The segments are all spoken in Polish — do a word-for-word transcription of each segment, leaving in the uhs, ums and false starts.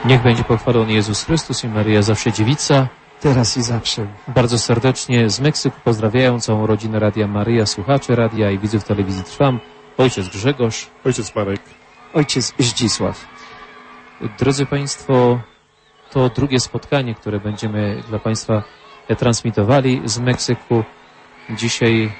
Niech będzie pochwalony Jezus Chrystus i Maryja zawsze dziewica. Teraz i zawsze. Bardzo serdecznie z Meksyku pozdrawiają całą rodzinę Radia Maryja, słuchaczy radia i widzów telewizji Trwam. Ojciec Grzegorz. Ojciec Marek. Ojciec Zdzisław. Drodzy Państwo, to drugie spotkanie, które będziemy dla Państwa transmitowali z Meksyku. Dzisiaj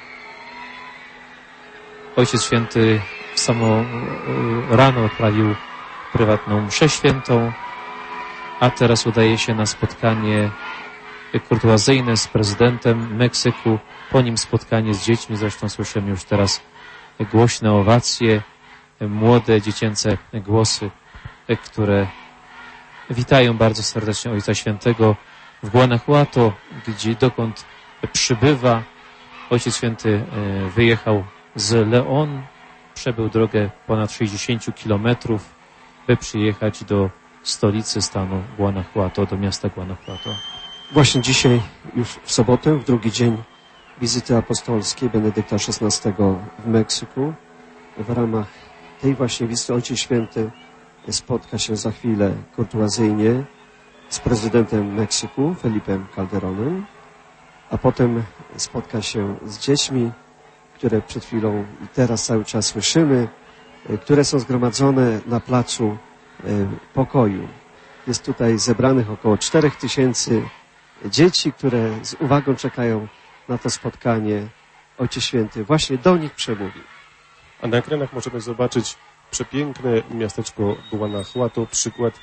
Ojciec Święty samo rano odprawił prywatną mszę świętą, a teraz udaje się na spotkanie kurtuazyjne z prezydentem Meksyku, po nim spotkanie z dziećmi, zresztą słyszymy już teraz głośne owacje, młode, dziecięce głosy, które witają bardzo serdecznie Ojca Świętego w Guanajuato, gdzie dokąd przybywa. Ojciec Święty wyjechał z León, przebył drogę ponad sześćdziesiąt kilometrów, by przyjechać do stolicy stanu Guanajuato, do miasta Guanajuato. Właśnie dzisiaj, już w sobotę, w drugi dzień wizyty apostolskiej Benedykta szesnastego w Meksyku. W ramach tej właśnie wizyty Ojciec Święty spotka się za chwilę kurtuazyjnie z prezydentem Meksyku, Felipem Calderonem, a potem spotka się z dziećmi, które przed chwilą i teraz cały czas słyszymy, które są zgromadzone na placu Pokoju. Jest tutaj zebranych około czterech tysięcy dzieci, które z uwagą czekają na to spotkanie. Ojciec Święty właśnie do nich przemówi. A na ekranach możemy zobaczyć przepiękne miasteczko Guanajuato, przykład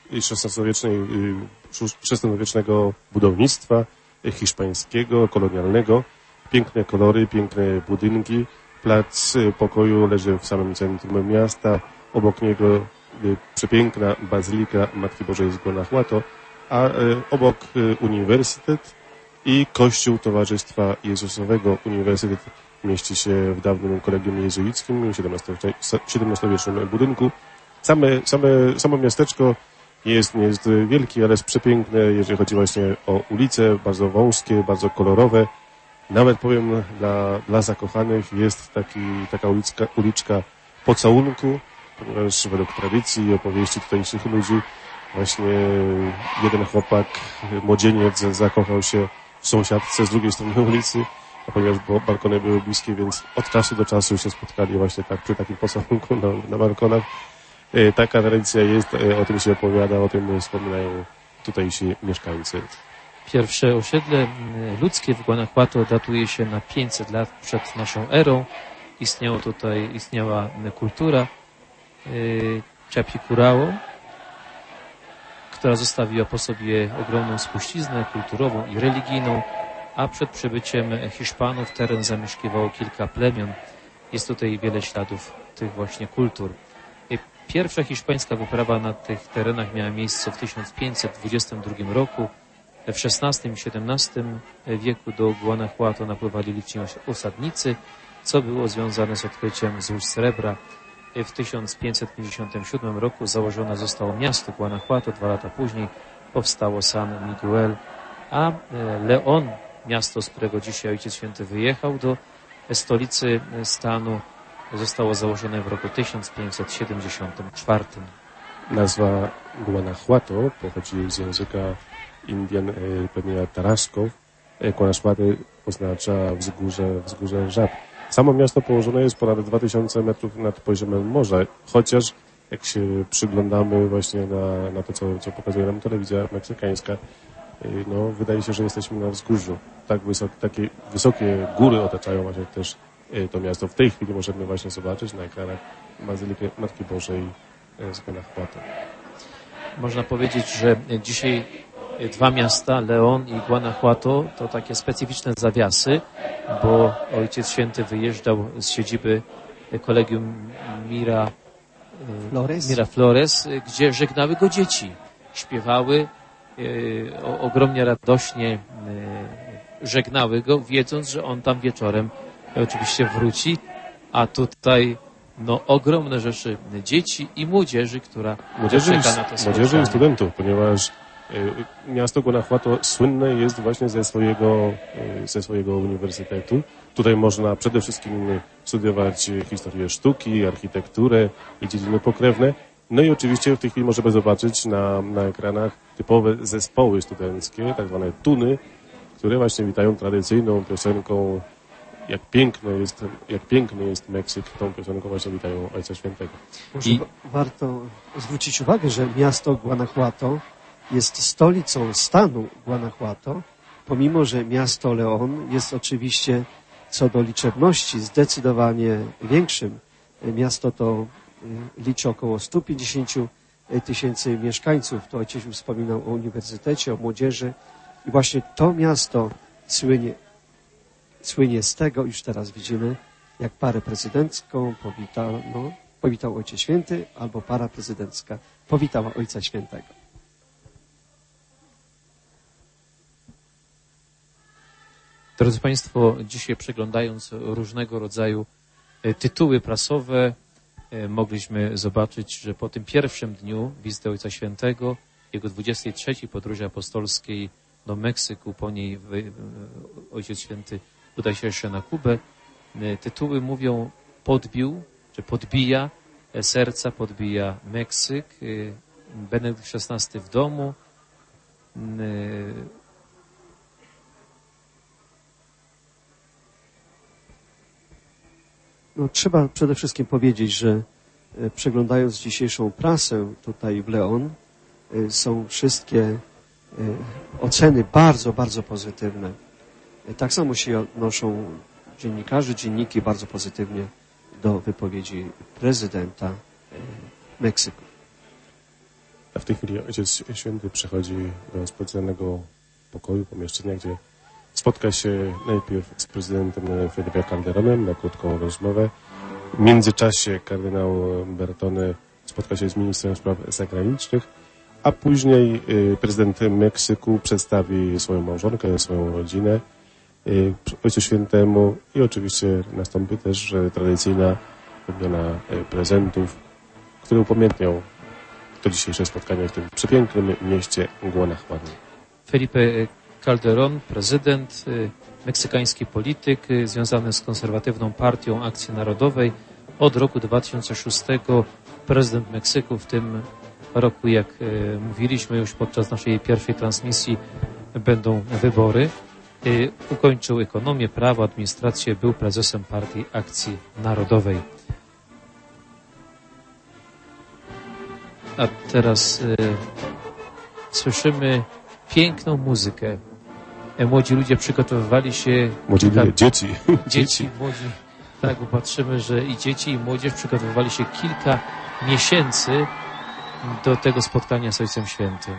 szesnastowiecznego budownictwa hiszpańskiego, kolonialnego. Piękne kolory, piękne budynki. Plac Pokoju leży w samym centrum miasta. Obok niego przepiękna bazylika Matki Bożej z Guanajuato, a obok uniwersytet i kościół Towarzystwa Jezusowego. Uniwersytet mieści się w dawnym kolegium jezuickim, siedemnastowiecznym budynku. Same, same, samo miasteczko jest, nie jest wielkie, ale jest przepiękne, jeżeli chodzi właśnie o ulice, bardzo wąskie, bardzo kolorowe. Nawet powiem, dla, dla zakochanych jest taki, taka uliczka, uliczka pocałunku, ponieważ według tradycji i opowieści tutejszych ludzi właśnie jeden chłopak, młodzieniec zakochał się w sąsiadce z drugiej strony ulicy, a ponieważ balkony były bliskie, więc od czasu do czasu się spotkali właśnie tak przy takim pocałunku na, na balkonach. Taka tradycja jest, o tym się opowiada, o tym wspominają tutejsi mieszkańcy. Pierwsze osiedle ludzkie w Guanajuato datuje się na pięćset lat przed naszą erą. Istniało tutaj, istniała kultura Chapicurao, która zostawiła po sobie ogromną spuściznę kulturową i religijną, a przed przybyciem Hiszpanów teren zamieszkiwało kilka plemion. Jest tutaj wiele śladów tych właśnie kultur. Pierwsza hiszpańska wyprawa na tych terenach miała miejsce w tysiąc pięćset dwudziestym drugim roku. W szesnastym i siedemnastym wieku do Guanajuato napływali liczni osadnicy, co było związane z odkryciem złóż srebra. W tysiąc pięćset pięćdziesiątym siódmym roku założone zostało miasto Guanajuato, dwa lata później powstało San Miguel, a León, miasto, z którego dzisiaj Ojciec Święty wyjechał do stolicy stanu, zostało założone w roku tysiąc pięćset siedemdziesiątym czwartym. Nazwa Guanajuato pochodzi z języka Indian plemienia Tarasco. Guanajuato oznacza wzgórze, wzgórze żab. Samo miasto położone jest ponad dwa tysiące metrów nad poziomem morza, chociaż jak się przyglądamy właśnie na, na to, co, co pokazuje nam telewizja meksykańska, no wydaje się, że jesteśmy na wzgórzu. Tak wysokie, takie wysokie góry otaczają właśnie też to miasto. W tej chwili możemy właśnie zobaczyć na ekranach Bazylikę Matki Bożej z Guanajuato. Można powiedzieć, że dzisiaj dwa miasta, León i Guanajuato, to takie specyficzne zawiasy, bo Ojciec Święty wyjeżdżał z siedziby kolegium Mira Flores, Mira Flores, gdzie żegnały go dzieci. Śpiewały, o, ogromnie radośnie żegnały go, wiedząc, że on tam wieczorem oczywiście wróci, a tutaj no ogromne rzeszy dzieci i młodzieży, która młodzieży czeka i, na to młodzieży i studentów, ponieważ miasto Guanajuato słynne jest właśnie ze swojego, ze swojego uniwersytetu. Tutaj można przede wszystkim studiować historię sztuki, architekturę i dziedziny pokrewne, No i oczywiście w tej chwili możemy zobaczyć na, na ekranach typowe zespoły studenckie, tak zwane tuny, które właśnie witają tradycyjną piosenką Jak piękny jest, jak piękny jest Meksyk, tą piosenką właśnie witają Ojca Świętego. Może I... warto zwrócić uwagę, że miasto Guanajuato jest stolicą stanu Guanajuato, pomimo że miasto León jest oczywiście co do liczebności zdecydowanie większym. Miasto to liczy około sto pięćdziesiąt tysięcy mieszkańców. To ojciec już wspominał o uniwersytecie, o młodzieży i właśnie to miasto słynie Słynie z tego, już teraz widzimy, jak parę prezydencką powitano, powitał Ojciec Święty, albo para prezydencka powitała Ojca Świętego. Drodzy Państwo, dzisiaj przeglądając różnego rodzaju tytuły prasowe, mogliśmy zobaczyć, że po tym pierwszym dniu wizyty Ojca Świętego, jego dwudziestej trzeciej podróży apostolskiej do Meksyku, po niej Ojciec Święty uda się jeszcze na Kubę. Tytuły mówią podbił, czy podbija serca, podbija Meksyk, Benedykt szesnasty w domu, No, trzeba przede wszystkim powiedzieć, że przeglądając dzisiejszą prasę tutaj w León, są wszystkie oceny bardzo, bardzo pozytywne. Tak samo się odnoszą dziennikarze, dzienniki bardzo pozytywnie do wypowiedzi prezydenta Meksyku. A w tej chwili Ojciec Święty przechodzi do specjalnego pokoju, pomieszczenia, gdzie spotka się najpierw z prezydentem Felipe Calderonem na krótką rozmowę. W międzyczasie kardynał Bertone spotka się z ministrem spraw zagranicznych, a później prezydent Meksyku przedstawi swoją małżonkę, swoją rodzinę Ojcu Świętemu i oczywiście nastąpi też tradycyjna wymiana prezentów, które upamiętnią to dzisiejsze spotkanie w tym przepięknym mieście Guanajuato. Felipe Calderón, prezydent, meksykański polityk związany z konserwatywną partią Akcji Narodowej. Od roku dwa tysiące szóstego prezydent Meksyku, w tym roku, jak mówiliśmy już podczas naszej pierwszej transmisji, będą wybory. Ukończył ekonomię, prawo, administrację, był prezesem partii Akcji Narodowej. A teraz y, słyszymy piękną muzykę. Młodzi ludzie przygotowywali się... Młodzi kilka... ludzie, dzieci. Dzieci, młodzi. Tak, bo patrzymy, że i dzieci, i młodzież przygotowywali się kilka miesięcy do tego spotkania z Ojcem Świętym.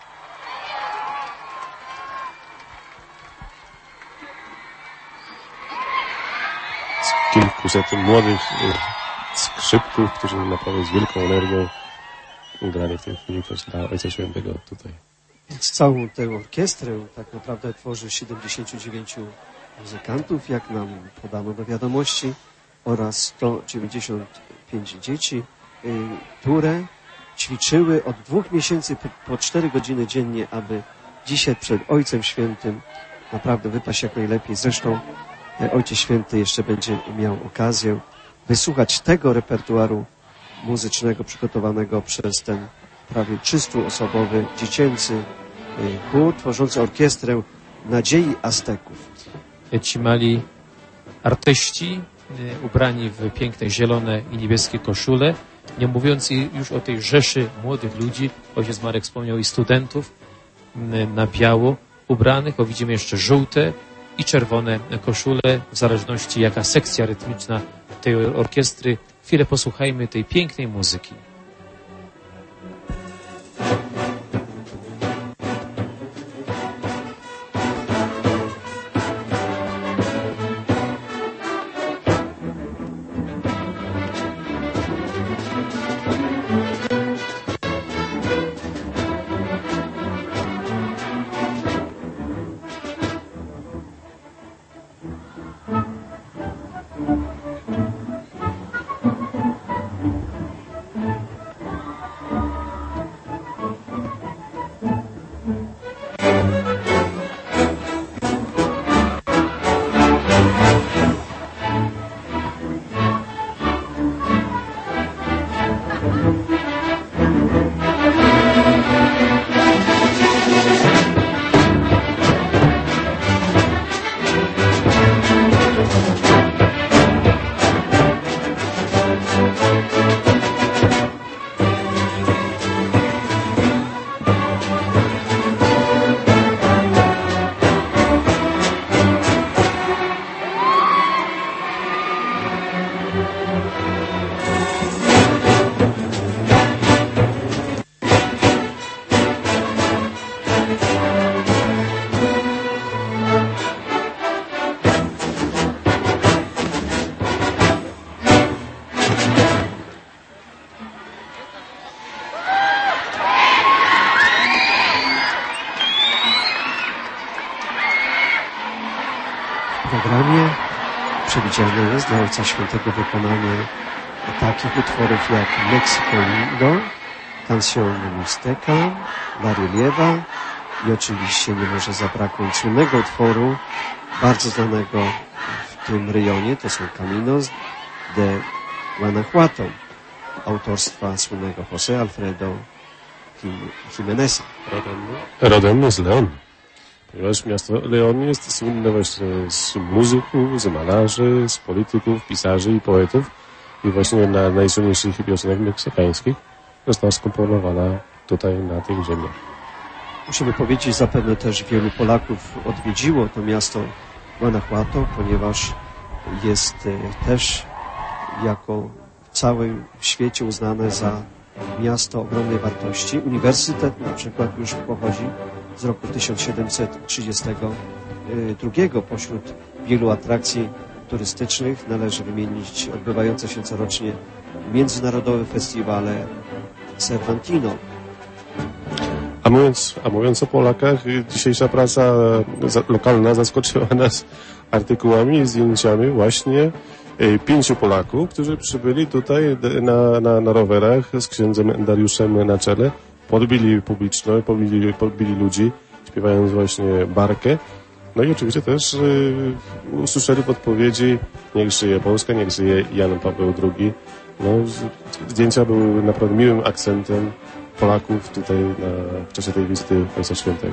Kilkuset młodych skrzypków, którzy naprawdę z wielką energią grali w tej chwili też dla Ojca Świętego tutaj. Więc całą tę orkiestrę tak naprawdę tworzy siedemdziesięciu dziewięciu muzykantów, jak nam podano do wiadomości, oraz sto dziewięćdziesiąt pięć dzieci, które ćwiczyły od dwóch miesięcy po cztery godziny dziennie, aby dzisiaj przed Ojcem Świętym naprawdę wypaść jak najlepiej. Zresztą Ojciec Święty jeszcze będzie miał okazję wysłuchać tego repertuaru muzycznego przygotowanego przez ten prawie trzystuosobowy dziecięcy chór tworzący orkiestrę Nadziei Azteków. Ci mali artyści ubrani w piękne zielone i niebieskie koszule, nie mówiąc już o tej rzeszy młodych ludzi, ojciec Marek wspomniał, i studentów na biało ubranych, o widzimy jeszcze żółte i czerwone koszule, w zależności jaka sekcja rytmiczna tej orkiestry. Chwilę posłuchajmy tej pięknej muzyki. programie przewidziane jest dla Ojca Świętego wykonanie takich utworów jak Mexico Lindo, Canción Mixteca, La Reliewa i oczywiście nie może zabraknąć słynnego utworu, bardzo znanego w tym rejonie, to są Caminos de Guanajuato, autorstwa słynnego José Alfredo Jiméneza. Rodem, rodem z Leon. Ponieważ miasto Leon jest słynne właśnie z muzyków, z malarzy, z polityków, pisarzy i poetów. I właśnie na najsłynniejszych piosenek meksykańskich została skomponowana tutaj na tych ziemiach. Musimy powiedzieć, zapewne też wielu Polaków odwiedziło to miasto Guanajuato, ponieważ jest też jako w całym świecie uznane za miasto ogromnej wartości. Uniwersytet na przykład już pochodzi z roku tysiąc siedemset trzydziestego drugiego. Pośród wielu atrakcji turystycznych należy wymienić odbywające się corocznie międzynarodowe festiwale Cervantino. A mówiąc, a mówiąc o Polakach, dzisiejsza prasa za, lokalna zaskoczyła nas artykułami i zdjęciami właśnie pięciu Polaków, którzy przybyli tutaj na, na, na rowerach z księdzem Dariuszem na czele, podbili publiczność, podbili, podbili ludzi, śpiewając właśnie barkę. No i oczywiście też y, usłyszeli podpowiedzi: niech żyje Polska, niech żyje Jan Paweł drugi. No, zdjęcia były naprawdę miłym akcentem Polaków tutaj na, w czasie tej wizyty Ojca Świętego.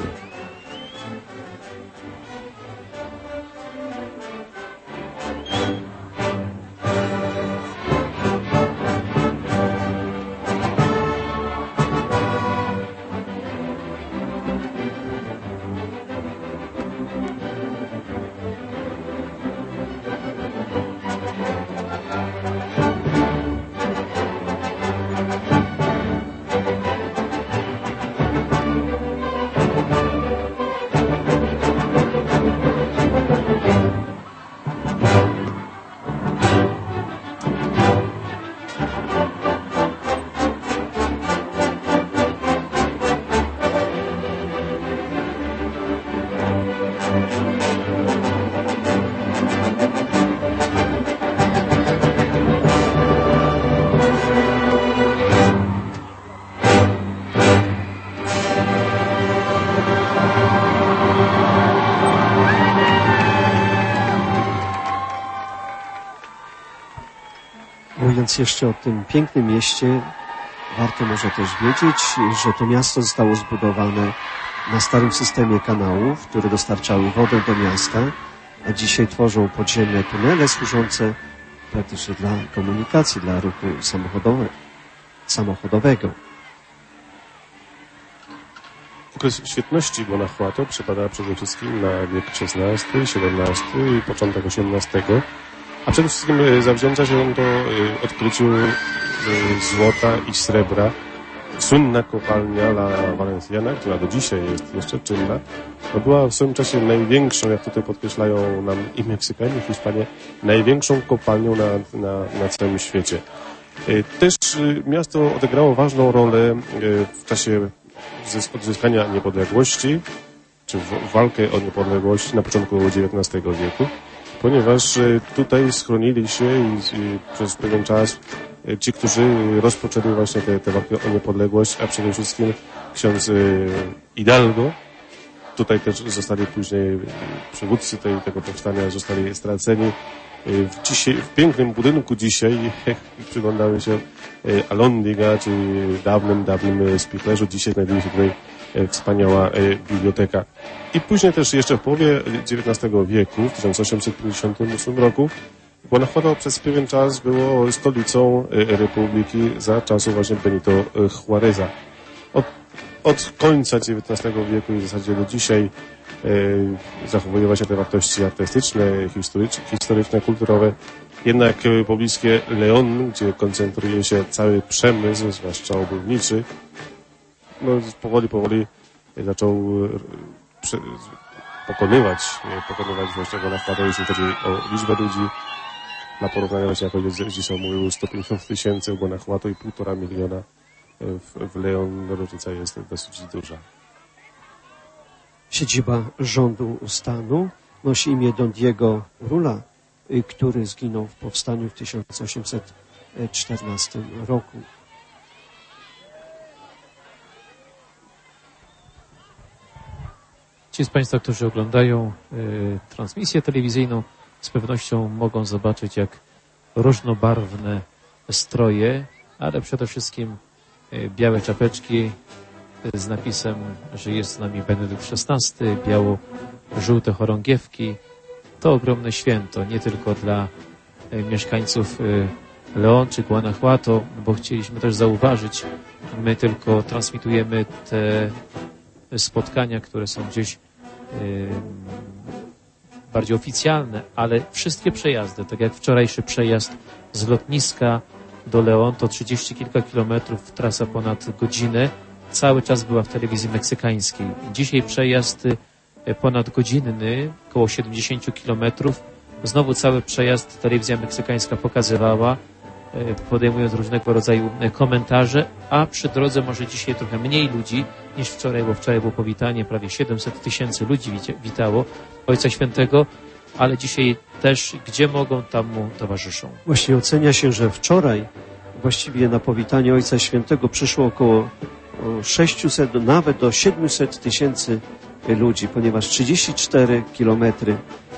Mówiąc jeszcze o tym pięknym mieście, warto może też wiedzieć, że to miasto zostało zbudowane na starym systemie kanałów, które dostarczały wodę do miasta, a dzisiaj tworzą podziemne tunele służące praktycznie dla komunikacji, dla ruchu samochodowe, samochodowego. Okres świetności Guanajuato przypada przede wszystkim na wiek szesnasty, siedemnasty i początek osiemnastego. A przede wszystkim zawdzięcza się on do odkryciu złota i srebra. Słynna kopalnia La Valenciana, która do dzisiaj jest jeszcze czynna, to była w swoim czasie największą, jak tutaj podkreślają nam i Meksykanie, i Hiszpanie, największą kopalnią na, na, na całym świecie. Też miasto odegrało ważną rolę w czasie odzyskania niepodległości, czy walkę o niepodległość na początku dziewiętnastego wieku. Ponieważ tutaj schronili się i, i przez pewien czas ci, którzy rozpoczęli właśnie tę walkę o niepodległość, a przede wszystkim ksiądz Hidalgo. Tutaj też zostali później przywódcy tej, tego powstania, zostali straceni. W, dzisiaj, w pięknym budynku dzisiaj przyglądały się Alhóndiga, czyli dawnym, dawnym spichlerzu. Dzisiaj znajduje się tutaj wspaniała biblioteka. I później też jeszcze w połowie dziewiętnastego wieku, w tysiąc osiemset pięćdziesiątym ósmym roku, Guanajuato przez pewien czas było stolicą republiki za czasów właśnie Benito Juareza. Od, od końca dziewiętnastego wieku i w zasadzie do dzisiaj e, zachowują właśnie te wartości artystyczne, historyczne, historyczne, kulturowe. Jednak pobliskie Leon, gdzie koncentruje się cały przemysł, zwłaszcza obuwniczy, no powoli, powoli zaczął prze, pokonywać, pokonywać właśnie Guanajuato, jeśli chodzi o liczbę ludzi. Na porównanie właśnie, jak dzisiaj mówił, sto pięćdziesiąt tysięcy w Guanajuato i półtora miliona w, w Leon. Różnica jest dosyć duża. Siedziba rządu stanu nosi imię Don Diego Rula, który zginął w powstaniu w tysiąc osiemset czternastym roku. Ci z Państwa, którzy oglądają y, transmisję telewizyjną, z pewnością mogą zobaczyć, jak różnobarwne stroje, ale przede wszystkim y, białe czapeczki y, z napisem, że jest z nami Benedykt szesnasty, biało-żółte chorągiewki. To ogromne święto, nie tylko dla y, mieszkańców y, Leon czy Guanajuato, bo chcieliśmy też zauważyć, my tylko transmitujemy te spotkania, które są gdzieś yy, bardziej oficjalne, ale wszystkie przejazdy, tak jak wczorajszy przejazd z lotniska do Leon, to trzydzieści kilka kilometrów, trasa ponad godzinę, cały czas była w telewizji meksykańskiej. Dzisiaj przejazd ponad godzinny, około siedemdziesiąt kilometrów, znowu cały przejazd telewizja meksykańska pokazywała, podejmując różnego rodzaju komentarze, a przy drodze może dzisiaj trochę mniej ludzi niż wczoraj, bo wczoraj było powitanie, prawie siedemset tysięcy ludzi witało Ojca Świętego, ale dzisiaj też, gdzie mogą, tam mu towarzyszą. Właśnie ocenia się, że wczoraj właściwie na powitanie Ojca Świętego przyszło około sześćset, nawet do siedemset tysięcy ludzi, ponieważ trzydzieści cztery kilometry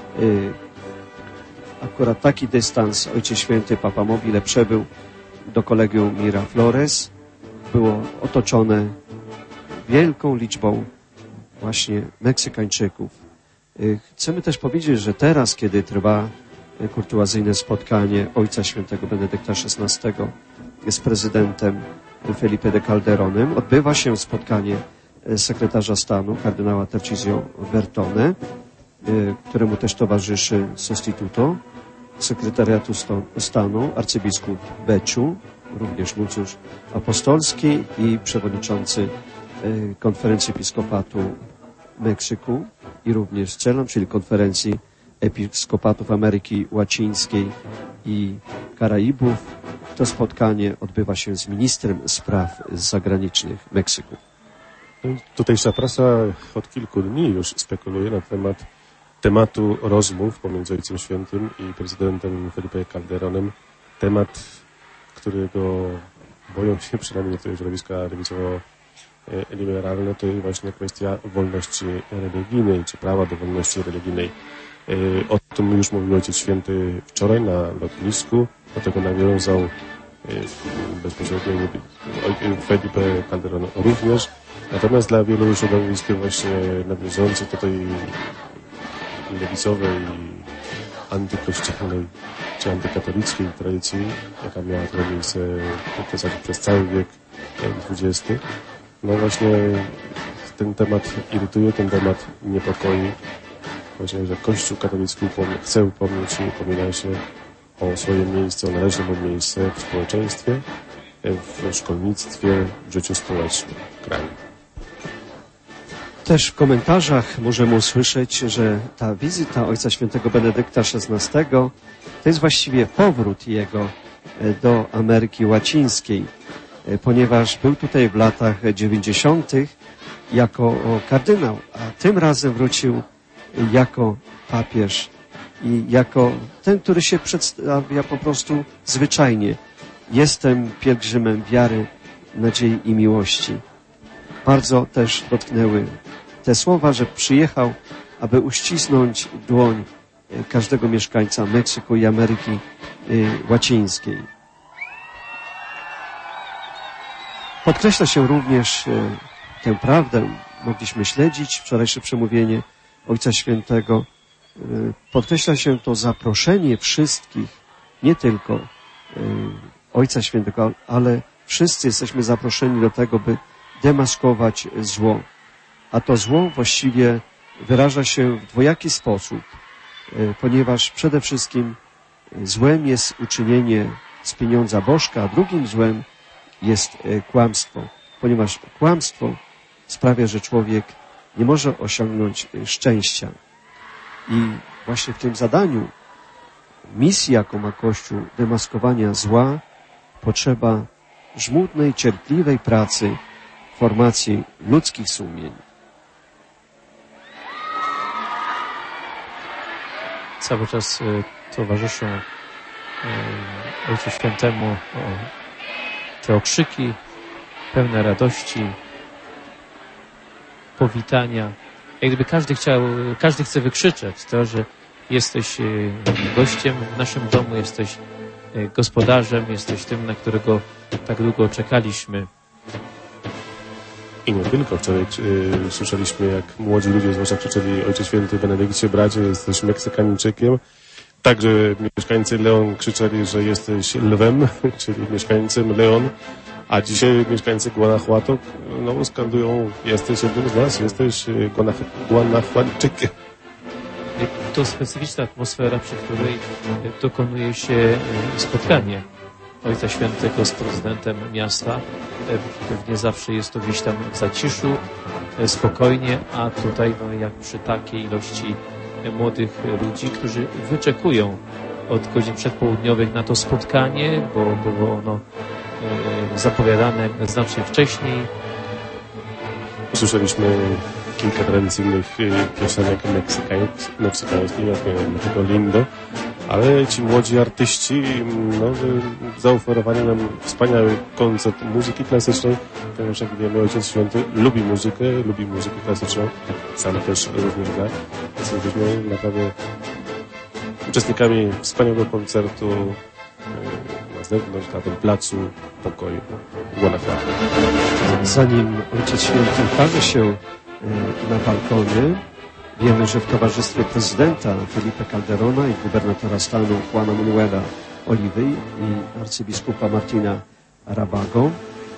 akurat taki dystans Ojciec Święty Papa Mobile przebył do Kolegium Miraflores. Było otoczone wielką liczbą właśnie Meksykańczyków. Chcemy też powiedzieć, że teraz, kiedy trwa kurtuazyjne spotkanie Ojca Świętego Benedykta szesnastego z prezydentem Felipe de Calderonem, odbywa się spotkanie sekretarza stanu, kardynała Tarcisio Bertone, któremu też towarzyszy Sostituto, sekretariatu stanu, arcybiskup Becciu, również nuncjusz apostolski i przewodniczący konferencji episkopatu Meksyku i również CELAM, czyli konferencji episkopatów Ameryki Łacińskiej i Karaibów. To spotkanie odbywa się z ministrem spraw zagranicznych Meksyku. Tutejsza prasa od kilku dni już spekuluje na temat tematu rozmów pomiędzy Ojcem Świętym i prezydentem Felipe Calderonem. Temat, którego boją się przynajmniej niektóre środowiska lewicowo-liberalne, to jest właśnie kwestia wolności religijnej, czy prawa do wolności religijnej. O tym już mówił Ojciec Święty wczoraj na lotnisku, do tego nawiązał bezpośrednio Felipe Calderon również. Natomiast dla wielu środowisk właśnie nawiązujących do tej lewicowej, antykościelnej czy antykatolickiej tradycji, jaka miała to miejsce w zasadzie przez cały wiek dwudziesty. No właśnie ten temat irytuje, ten temat niepokoi. Właśnie, że Kościół katolicki chce upomnieć i upomina się o swoje miejsce, o należne mu miejsce w społeczeństwie, w szkolnictwie, w życiu społecznym kraju. Też w komentarzach możemy usłyszeć, że ta wizyta Ojca Świętego Benedykta szesnastego to jest właściwie powrót jego do Ameryki Łacińskiej, ponieważ był tutaj w latach dziewięćdziesiątych jako kardynał, a tym razem wrócił jako papież i jako ten, który się przedstawia po prostu zwyczajnie. Jestem pielgrzymem wiary, nadziei i miłości. Bardzo też dotknęły te słowa, że przyjechał, aby uścisnąć dłoń każdego mieszkańca Meksyku i Ameryki Łacińskiej. Podkreśla się również tę prawdę, mogliśmy śledzić wczorajsze przemówienie Ojca Świętego. Podkreśla się to zaproszenie wszystkich, nie tylko Ojca Świętego, ale wszyscy jesteśmy zaproszeni do tego, by demaskować zło. A to zło właściwie wyraża się w dwojaki sposób, ponieważ przede wszystkim złem jest uczynienie z pieniądza bożka, a drugim złem jest kłamstwo, ponieważ kłamstwo sprawia, że człowiek nie może osiągnąć szczęścia. I właśnie w tym zadaniu, misji, jaką ma Kościół, demaskowania zła, potrzeba żmudnej, cierpliwej pracy, formacji ludzkich sumień. cały czas towarzyszą Ojcu Świętemu te okrzyki pełne radości, powitania. Jak gdyby każdy chciał, każdy chce wykrzyczeć to, że jesteś gościem w naszym domu, jesteś gospodarzem, jesteś tym, na którego tak długo czekaliśmy. I nie tylko. Wczoraj y, słyszeliśmy, jak młodzi ludzie, zwłaszcza krzyczeli Ojcze Święty Benedykcie, bracie, jesteś Meksykanczykiem. Także mieszkańcy Leon krzyczeli, że jesteś lwem, czyli mieszkańcem Leon. A dzisiaj mieszkańcy Guanajuato no, skandują, jesteś jednym z nas, jesteś Guanajuatykiem. To specyficzna atmosfera, przy której dokonuje się spotkanie Ojca Świętego z prezydentem miasta. Pewnie zawsze jest to gdzieś tam w zaciszu, spokojnie, a tutaj no, jak przy takiej ilości młodych ludzi, którzy wyczekują od godzin przedpołudniowych na to spotkanie, bo było ono zapowiadane znacznie wcześniej. Słyszeliśmy kilka tradycyjnych piosenek meksykańskich, jak na przykład Lindo, ale ci młodzi artyści no, zaoferowali nam wspaniały koncert muzyki klasycznej, ponieważ jak wiemy, Ojciec Święty lubi muzykę, lubi muzykę klasyczną, sam też również gra, więc jesteśmy naprawdę uczestnikami wspaniałego koncertu na zewnątrz, na tym placu pokoju Guanajuato. Zanim Ojciec Święty ukaże się na balkonie, wiemy, że w towarzystwie prezydenta Felipe Calderona i gubernatora stanu Juana Manuela Oliwy i arcybiskupa Martina Rabago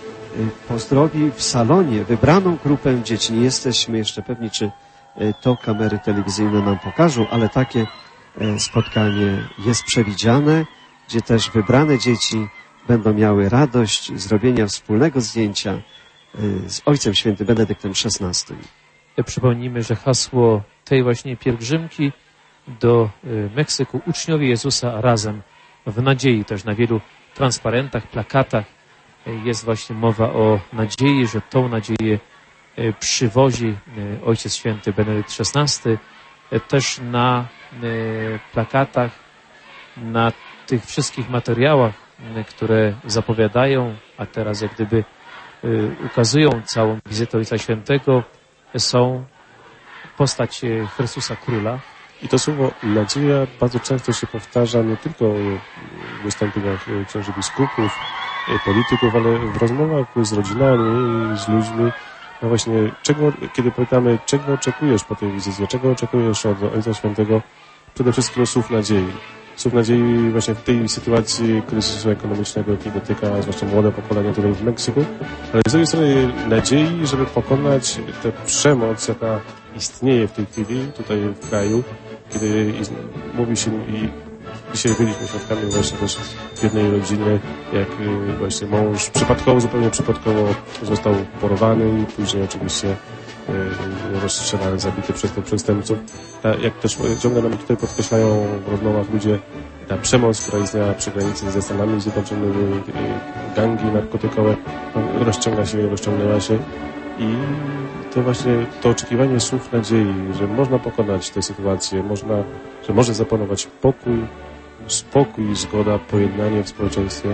pozdrowi w salonie wybraną grupę dzieci. Nie jesteśmy jeszcze pewni, czy to kamery telewizyjne nam pokażą, ale takie spotkanie jest przewidziane, gdzie też wybrane dzieci będą miały radość zrobienia wspólnego zdjęcia z Ojcem Świętym Benedyktem szesnastym. Przypomnijmy, że hasło tej właśnie pielgrzymki do Meksyku, uczniowie Jezusa razem w nadziei. Też na wielu transparentach, plakatach jest właśnie mowa o nadziei, że tą nadzieję przywozi Ojciec Święty Benedykt szesnasty. Też na plakatach, na tych wszystkich materiałach, które zapowiadają, a teraz jak gdyby ukazują całą wizytę Ojca Świętego, są postać Chrystusa Króla. I to słowo nadzieja bardzo często się powtarza nie tylko w wystąpieniach księży biskupów, polityków, ale w rozmowach z rodzinami, z ludźmi. No właśnie, czego, kiedy pytamy, czego oczekujesz po tej wizycie, czego oczekujesz od Ojca Świętego? Przede wszystkim słów nadziei. Słów nadziei właśnie w tej sytuacji kryzysu ekonomicznego, jaki dotyka zwłaszcza młode pokolenie tutaj w Meksyku, ale z drugiej strony nadziei, żeby pokonać tę przemoc, jaka istnieje w tej chwili tutaj w kraju, kiedy mówi się i dzisiaj byliśmy świadkami właśnie też w jednej rodzinie, jak właśnie mąż przypadkowo, zupełnie przypadkowo został porwany i później oczywiście rozstrzelany, zabity przez tych przestępców. Ta, jak też ciągle nam tutaj podkreślają w rozmowach ludzie, ta przemoc, która istniała przy granicy ze Stanami Zjednoczonymi, gangi narkotykowe, rozciąga się, rozciągnęła się i to właśnie to oczekiwanie słów nadziei, że można pokonać tę sytuację, można, że może zapanować pokój, spokój, zgoda, pojednanie w społeczeństwie.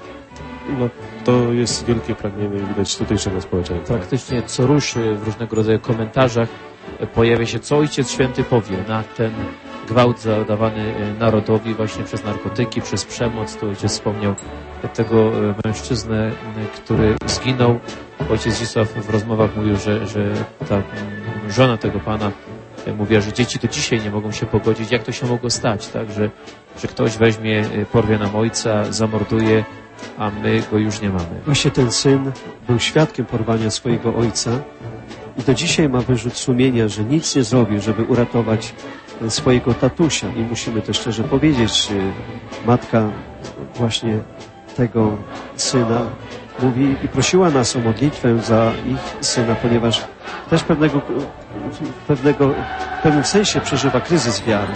No, to jest wielkie pragnienie widać tutejszego społeczeństwa. Praktycznie co ruszy w różnego rodzaju komentarzach pojawia się, co Ojciec Święty powie na ten gwałt zadawany narodowi właśnie przez narkotyki, przez przemoc. Tu ojciec wspomniał tego mężczyznę, który zginął. Ojciec Zdzisław w rozmowach mówił, że, że ta żona tego pana mówiła, że dzieci do dzisiaj nie mogą się pogodzić. Jak to się mogło stać, tak? Że, że ktoś weźmie, porwie nam ojca, zamorduje, a my go już nie mamy. Właśnie ten syn był świadkiem porwania swojego ojca i do dzisiaj ma wyrzut sumienia, że nic nie zrobił, żeby uratować swojego tatusia. I musimy też szczerze powiedzieć, matka właśnie tego syna mówi i prosiła nas o modlitwę za ich syna, ponieważ też pewnego, pewnego, w pewnym sensie przeżywa kryzys wiary.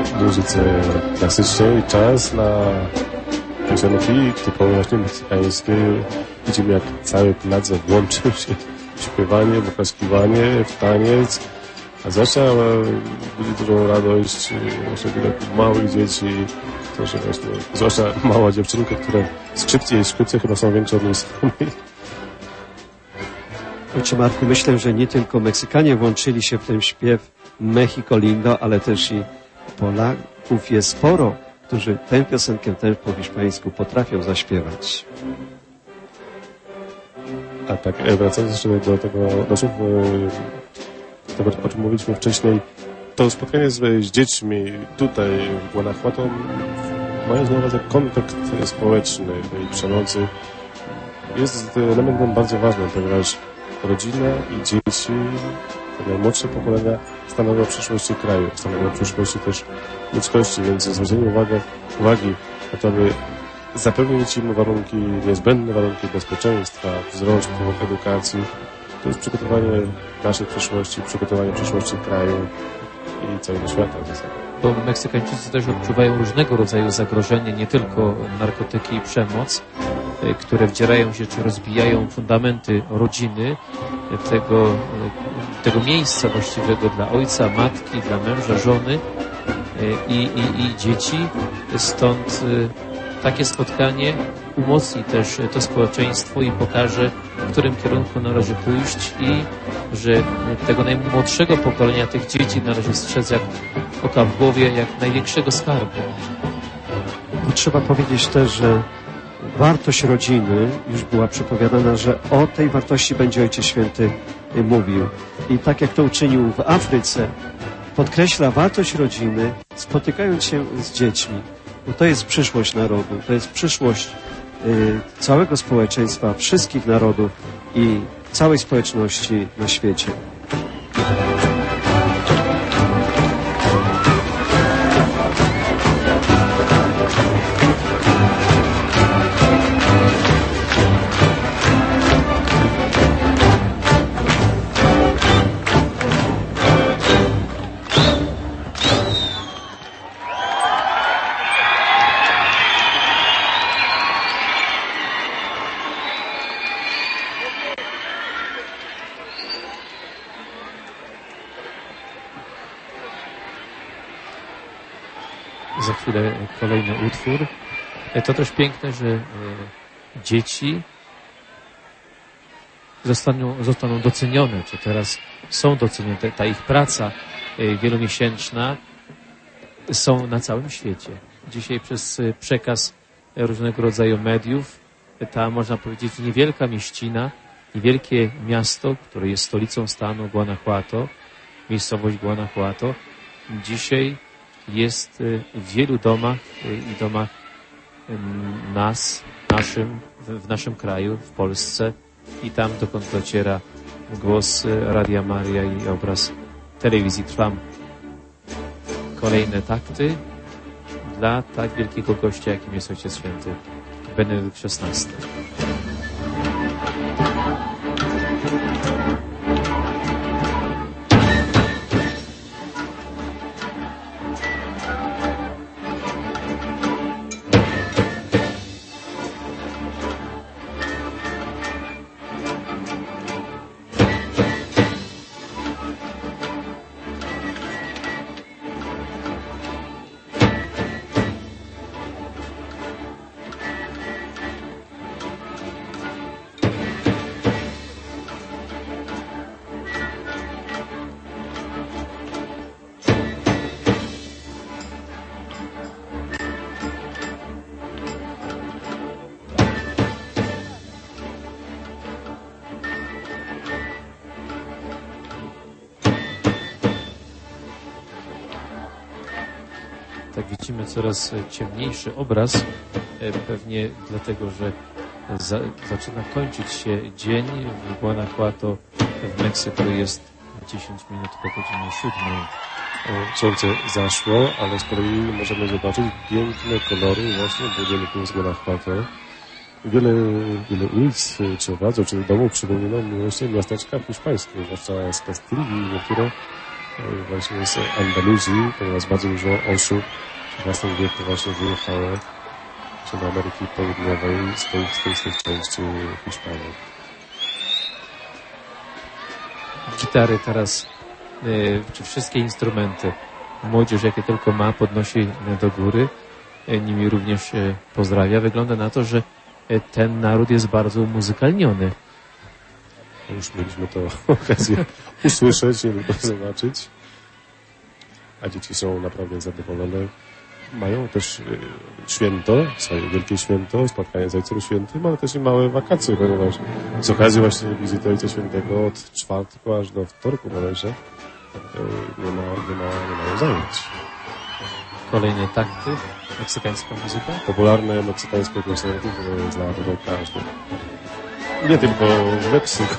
muzyce klasycznej, czas na piosenki typowo właśnie meksykańskie. Widzimy, jak cały plac włączył się w śpiewanie, w oklaskiwanie, w taniec, a zwłaszcza budzi dużą radość właśnie takich małych dzieci, którzy właśnie, zwłaszcza mała dziewczynka, które skrzypce i skrzypce chyba są większe od niej samej. Ojcze Marku, myślę, że nie tylko Meksykanie włączyli się w ten śpiew Mexico Lindo, ale też i Polaków jest sporo, którzy tę piosenkę też po hiszpańsku potrafią zaśpiewać. A tak, wracając jeszcze do tego, do słów, tego, o czym mówiliśmy wcześniej, to spotkanie z, z dziećmi tutaj w Guanajuato, mając na uwadze kontekst społeczny tej przemocy, jest elementem bardzo ważnym, ponieważ rodzina i dzieci, te najmłodsze pokolenia stanowią przyszłości kraju, stanowią przyszłości też ludzkości, więc zwrócenie uwagi, uwagi na to, aby zapewnić im warunki, niezbędne warunki bezpieczeństwa, wzrostu, edukacji, to jest przygotowanie naszej przyszłości, przygotowanie przyszłości kraju i całego świata w zasadzie. Bo Meksykańczycy też odczuwają różnego rodzaju zagrożenie, nie tylko narkotyki i przemoc, które wdzierają się czy rozbijają fundamenty rodziny, tego, tego miejsca właściwego dla ojca, matki, dla męża, żony i, i, i dzieci. Stąd takie spotkanie umocni też to społeczeństwo i pokaże, w którym kierunku należy pójść i że tego najmłodszego pokolenia, tych dzieci należy strzec jak oka w głowie, jak największego skarbu. No, trzeba powiedzieć też, że wartość rodziny już była przepowiadana, że o tej wartości będzie Ojciec Święty mówił. I tak jak to uczynił w Afryce, podkreśla wartość rodziny, spotykając się z dziećmi. Bo to jest przyszłość narodu, to jest przyszłość y, całego społeczeństwa, wszystkich narodów i całej społeczności na świecie. Za chwilę kolejny utwór. To też piękne, że dzieci zostaną, zostaną docenione, czy teraz są docenione. Ta ich praca wielomiesięczna są na całym świecie. Dzisiaj przez przekaz różnego rodzaju mediów ta, można powiedzieć, niewielka mieścina, niewielkie miasto, które jest stolicą stanu Guanajuato, miejscowość Guanajuato, dzisiaj jest w wielu domach i domach nas, naszym, w naszym kraju, w Polsce i tam, dokąd dociera głos Radia Maria i obraz telewizji Trwam. Kolejne takty dla tak wielkiego gościa, jakim jest Ojciec Święty Benedykt szesnasty. Tak widzimy coraz ciemniejszy obraz, pewnie dlatego, że za, zaczyna kończyć się dzień. W Guanajuato w Meksyku jest dziesięć minut po godzinie siódmej. Słońce zaszło, ale z kolei możemy zobaczyć piękne kolory właśnie budynków z Guanajuato. Wiele, wiele ulic, czy owadzów, czy domów przypominają właśnie miasteczka hiszpańskie, zwłaszcza z Kastylii. Niektóre właśnie z Andaluzji, ponieważ bardzo dużo osób w szesnastym wieku właśnie wyjechało do Ameryki Południowej z tych, z tych, z tych części Hiszpanii. Gitary teraz, y, czy wszystkie instrumenty, młodzież jakie tylko ma, podnosi do góry, y, nimi również y, pozdrawia. Wygląda na to, że y, ten naród jest bardzo umuzykalniony. Już mieliśmy to okazję usłyszeć, nie tylko zobaczyć. A dzieci są naprawdę zadowolone. Mają też y, święto, swoje wielkie święto, spotkanie z Ojcem Świętym, ale też i małe wakacje, ponieważ z okazji właśnie wizyty Ojca Świętego od czwartku aż do wtorku bodajże y, nie, ma, nie, ma, nie mają zajęć. Kolejne takty, meksykańska muzyka. Popularne meksykańskie piosenki, które zna tutaj każdy. Nie tylko w Meksyku.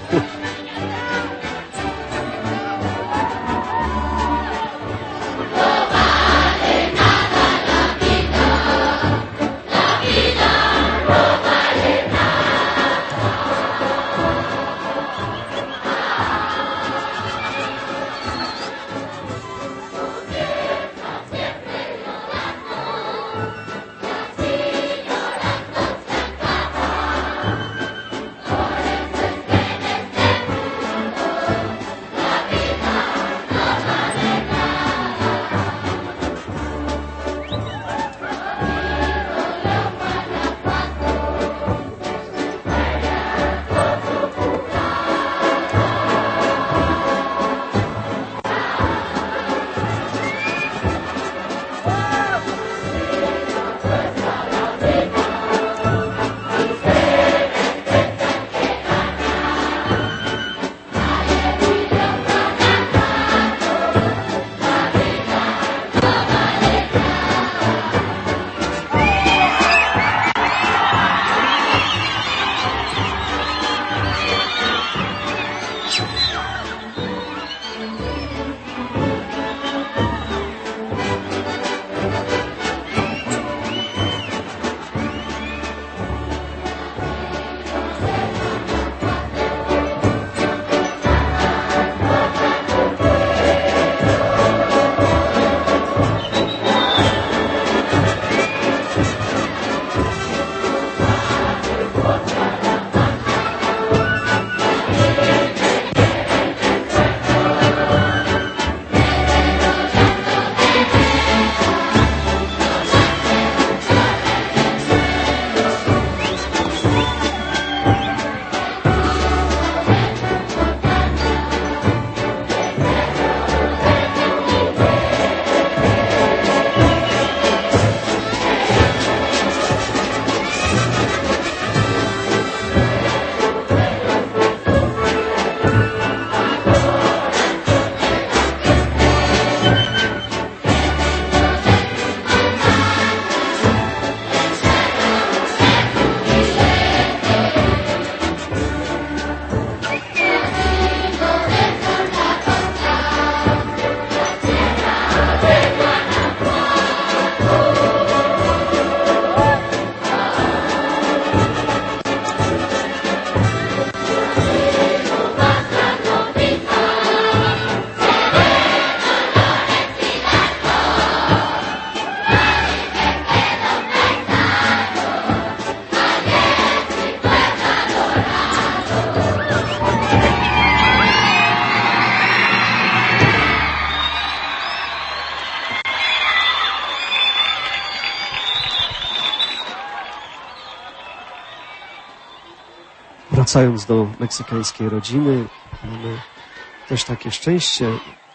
Wracając do meksykańskiej rodziny, mamy też takie szczęście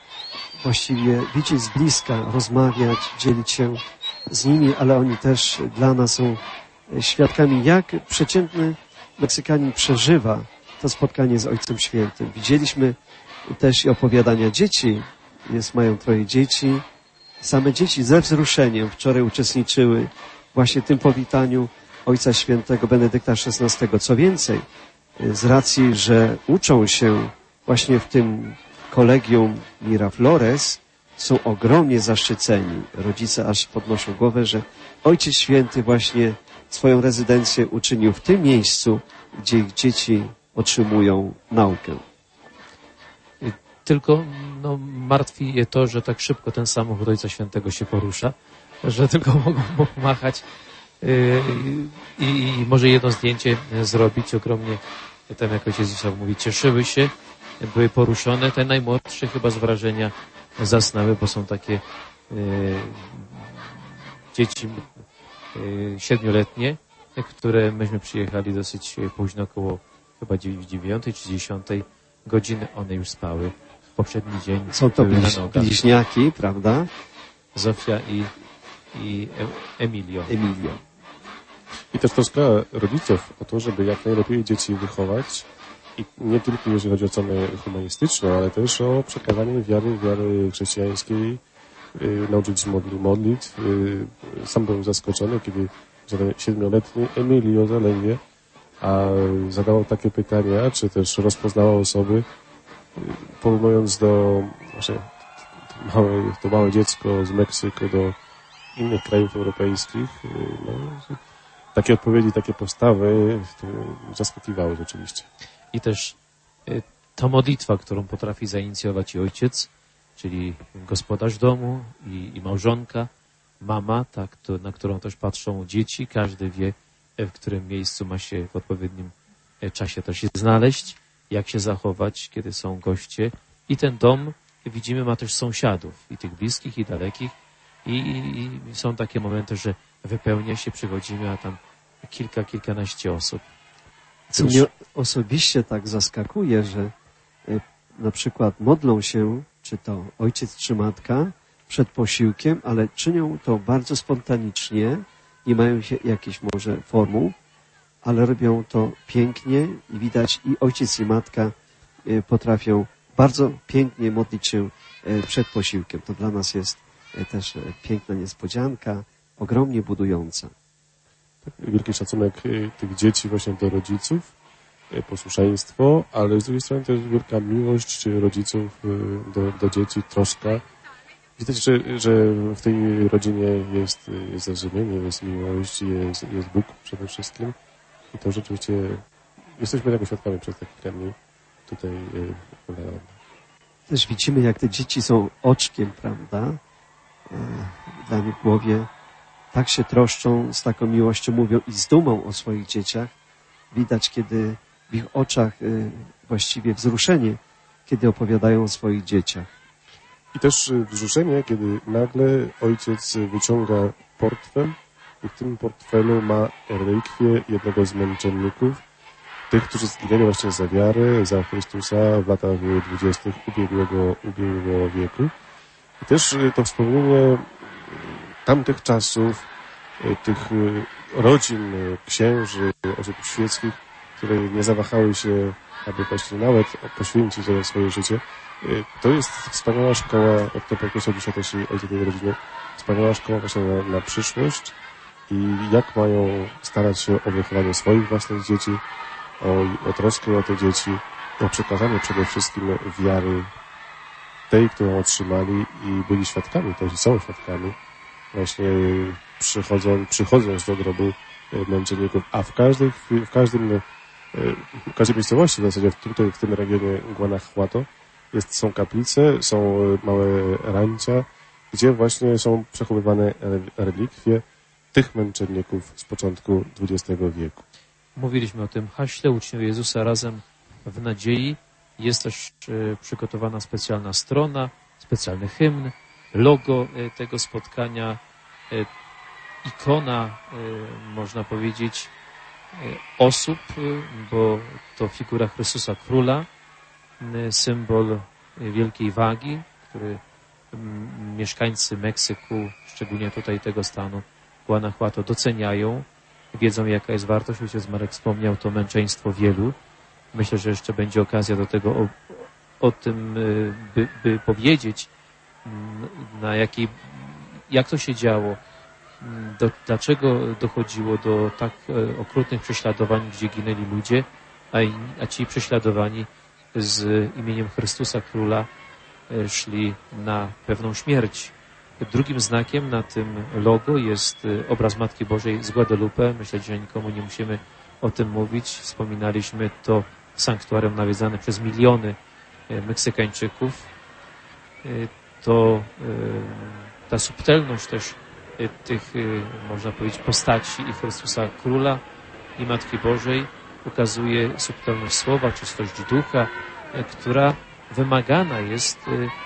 właściwie widzieć z bliska, rozmawiać, dzielić się z nimi, ale oni też dla nas są świadkami, jak przeciętny Meksykanin przeżywa to spotkanie z Ojcem Świętym. Widzieliśmy też i opowiadania dzieci. Jest, mają troje dzieci. Same dzieci ze wzruszeniem wczoraj uczestniczyły właśnie w tym powitaniu Ojca Świętego Benedykta szesnastego. Co więcej, z racji, że uczą się właśnie w tym kolegium Miraflores, są ogromnie zaszczyceni. Rodzice aż podnoszą głowę, że Ojciec Święty właśnie swoją rezydencję uczynił w tym miejscu, gdzie ich dzieci otrzymują naukę. tylko no, martwi je to, że tak szybko ten samochód Ojca Świętego się porusza, że tylko mogą machać yy, i, i może jedno zdjęcie zrobić. Ogromnie tam, jak Ojciec Zdzisław mówi, cieszyły się, były poruszone. Te najmłodsze chyba z wrażenia zasnęły, bo są takie yy, dzieci yy, siedmioletnie, które myśmy przyjechali dosyć późno, około chyba dziewiątej czy dziesiątej godziny, one już spały. W poprzedni dzień są to były bliź, na nogach. bliźniaki, prawda? Zofia i, i Emilio. Emilio. I też troska rodziców o to, żeby jak najlepiej dzieci wychować i nie tylko jeżeli chodzi o stronę humanistyczną, ale też o przekazanie wiary, wiary chrześcijańskiej, yy, nauczyć modli, modlitw. Yy, sam byłem zaskoczony, kiedy siedmioletni Emilio zaledwie a zadawał takie pytania, czy też rozpoznawał osoby, porównując do właśnie, małe, to małe dziecko z Meksyku do innych krajów europejskich. No, takie odpowiedzi, takie postawy zaskakiwały rzeczywiście. I też y, ta modlitwa, którą potrafi zainicjować i ojciec, czyli gospodarz domu i, i małżonka, mama, tak, to, na którą też patrzą dzieci, każdy wie, w którym miejscu ma się w odpowiednim czasie też się znaleźć, jak się zachować, kiedy są goście. I ten dom, widzimy, ma też sąsiadów, i tych bliskich, i dalekich. I, i, i są takie momenty, że wypełnia się, przychodzimy, a tam kilka, kilkanaście osób. Co mnie osobiście tak zaskakuje, że na przykład modlą się, czy to ojciec, czy matka, przed posiłkiem, ale czynią to bardzo spontanicznie, nie mają się jakichś może formuł, ale robią to pięknie i widać i ojciec, i matka potrafią bardzo pięknie modlić się przed posiłkiem. To dla nas jest też piękna niespodzianka, ogromnie budująca. Wielki szacunek tych dzieci właśnie do rodziców, posłuszeństwo, ale z drugiej strony też wielka miłość rodziców do, do dzieci, troska. Widać, że, że w tej rodzinie jest, jest zrozumienie, jest miłość, jest, jest Bóg przede wszystkim. I to rzeczywiście jesteśmy tego świadkami przez te kilka dni tutaj. Też widzimy, jak te dzieci są oczkiem, prawda? Dla nich w głowie tak się troszczą, z taką miłością mówią i z dumą o swoich dzieciach. Widać, kiedy w ich oczach właściwie wzruszenie, kiedy opowiadają o swoich dzieciach. I też wzruszenie, kiedy nagle ojciec wyciąga portfel i w tym portfelu ma relikwie jednego z męczenników, tych, którzy zginęli właśnie za wiarę, za Chrystusa w latach dwudziestych ubiegłego, ubiegłego wieku. I też to wspomnienie tamtych czasów, tych rodzin, księży, osób świeckich, które nie zawahały się, aby właśnie nawet poświęcić swoje życie. To jest wspaniała szkoła, jak to podkreślał dzisiaj też i ojciec tej rodziny, wspaniała szkoła właśnie na, na przyszłość i jak mają starać się o wychowanie swoich własnych dzieci, o, o troskę o te dzieci, o przekazanie przede wszystkim wiary tej, którą otrzymali i byli świadkami, też i są świadkami, właśnie przychodzą, przychodząc do grobu męczenników, a w każdej, w każdym, w każdej miejscowości w zasadzie, tutaj w tym regionie Guanajuato, jest, są kaplice, są małe rancia, gdzie właśnie są przechowywane relikwie tych męczenników z początku dwudziestego wieku. Mówiliśmy o tym haśle Uczniów Jezusa razem w nadziei. Jest też e, przygotowana specjalna strona, specjalny hymn, logo e, tego spotkania, e, ikona, e, można powiedzieć, e, osób, e, bo to figura Chrystusa Króla, e, symbol e, wielkiej wagi, który m, mieszkańcy Meksyku, szczególnie tutaj tego stanu Guanajuato, doceniają, wiedzą, jaka jest wartość. Ojciec Marek wspomniał to męczeństwo wielu. Myślę, że jeszcze będzie okazja do tego o, o tym, by, by powiedzieć, na jakiej, jak to się działo, do, dlaczego dochodziło do tak okrutnych prześladowań, gdzie ginęli ludzie, a, a ci prześladowani z imieniem Chrystusa Króla szli na pewną śmierć. Drugim znakiem na tym logo jest obraz Matki Bożej z Guadalupe. Myślę, że nikomu nie musimy o tym mówić. Wspominaliśmy to sanktuarium nawiedzane przez miliony Meksykańczyków, to ta subtelność też tych, można powiedzieć, postaci i Chrystusa Króla i Matki Bożej ukazuje subtelność słowa, czystość ducha, która wymagana jest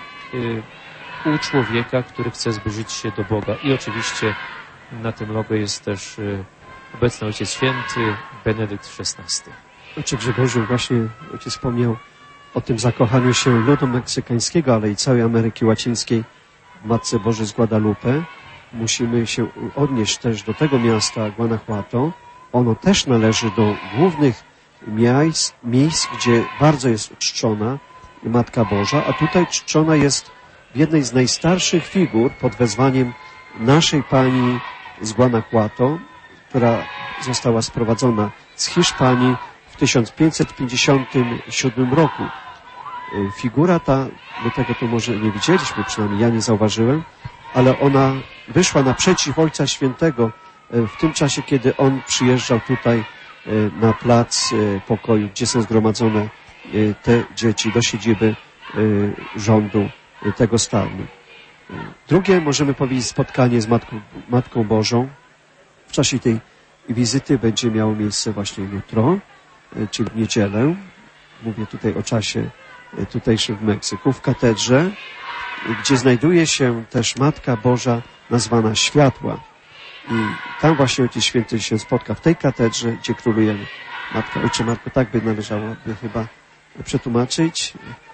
u człowieka, który chce zbliżyć się do Boga. I oczywiście na tym logo jest też obecny Ojciec Święty, Benedykt szesnasty. Ojcze Grzegorzu, właśnie Ojciec wspomniał o tym zakochaniu się ludu meksykańskiego, ale i całej Ameryki Łacińskiej w Matce Bożej z Guadalupe. Musimy się odnieść też do tego miasta Guanajuato. Ono też należy do głównych miejsc, miejsc, gdzie bardzo jest czczona Matka Boża, a tutaj czczona jest w jednej z najstarszych figur pod wezwaniem naszej Pani z Guanajuato, która została sprowadzona z Hiszpanii w tysiąc pięćset pięćdziesiątym siódmym roku. Figura ta, my tego tu może nie widzieliśmy, przynajmniej ja nie zauważyłem, ale ona wyszła naprzeciw Ojca Świętego w tym czasie, kiedy on przyjeżdżał tutaj na plac pokoju, gdzie są zgromadzone te dzieci do siedziby rządu tego stanu. Drugie, możemy powiedzieć, spotkanie z Matką, Matką Bożą w czasie tej wizyty będzie miało miejsce właśnie jutro, czyli w niedzielę. Mówię tutaj o czasie tutejszym w Meksyku, w katedrze, gdzie znajduje się też Matka Boża nazwana Światła. I tam właśnie Ojciec Święty się spotka w tej katedrze, gdzie króluje Matka. Ojcze Marko, tak by należało by chyba przetłumaczyć.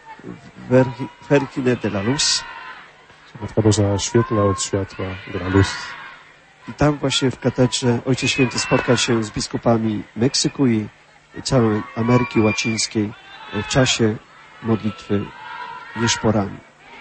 Vergine de la Luz. Matka Boża świetla od światła, de la Luz. I tam właśnie w katedrze Ojciec Święty spotka się z biskupami Meksyku i całej Ameryki Łacińskiej w czasie modlitwy nieszporami.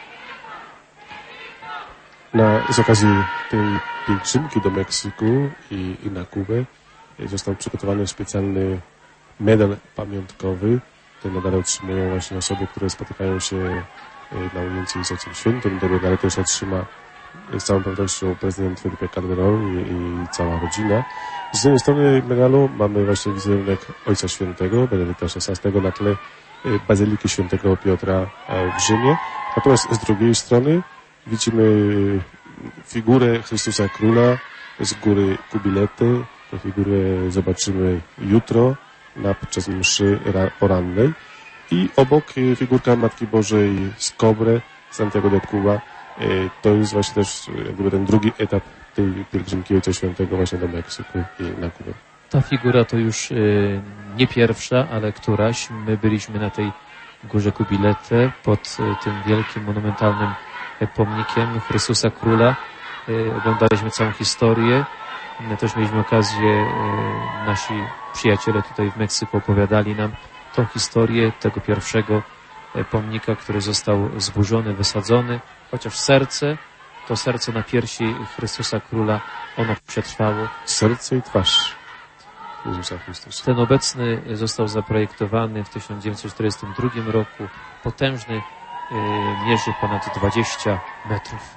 Na, z okazji tej pielgrzymki do Meksyku i, i na Kubę został przygotowany specjalny medal pamiątkowy. Te medale otrzymują właśnie osoby, które spotykają się na audiencji z Ojcem Świętym. Te medale też otrzyma z całą pewnością prezydent Felipe Calderón i, i cała rodzina. Z jednej strony medalu mamy właśnie wizerunek Ojca Świętego, Benedykta szesnastego na tle Bazyliki Świętego Piotra w Rzymie. Natomiast z drugiej strony widzimy figurę Chrystusa Króla z góry Kubilety. Tę figurę zobaczymy jutro na podczas mszy porannej. I obok figurka Matki Bożej z Cobre, Santiago de Cuba. To jest właśnie też jakby ten drugi etap tej pielgrzymki Ojca Świętego właśnie do Meksyku i na Kubę. Ta figura to już y, nie pierwsza, ale któraś. My byliśmy na tej górze Kubilete pod y, tym wielkim, monumentalnym y, pomnikiem Chrystusa Króla. Y, oglądaliśmy całą historię. My też mieliśmy okazję, y, nasi przyjaciele tutaj w Meksyku opowiadali nam tą historię tego pierwszego y, pomnika, który został zburzony, wysadzony, chociaż serce, to serce na piersi Chrystusa Króla, ono przetrwało. Serce i twarz Jezusa Chrystusa. Ten obecny został zaprojektowany w tysiąc dziewięćset czterdziestym drugim roku. Potężny, y, mierzy ponad dwadzieścia metrów.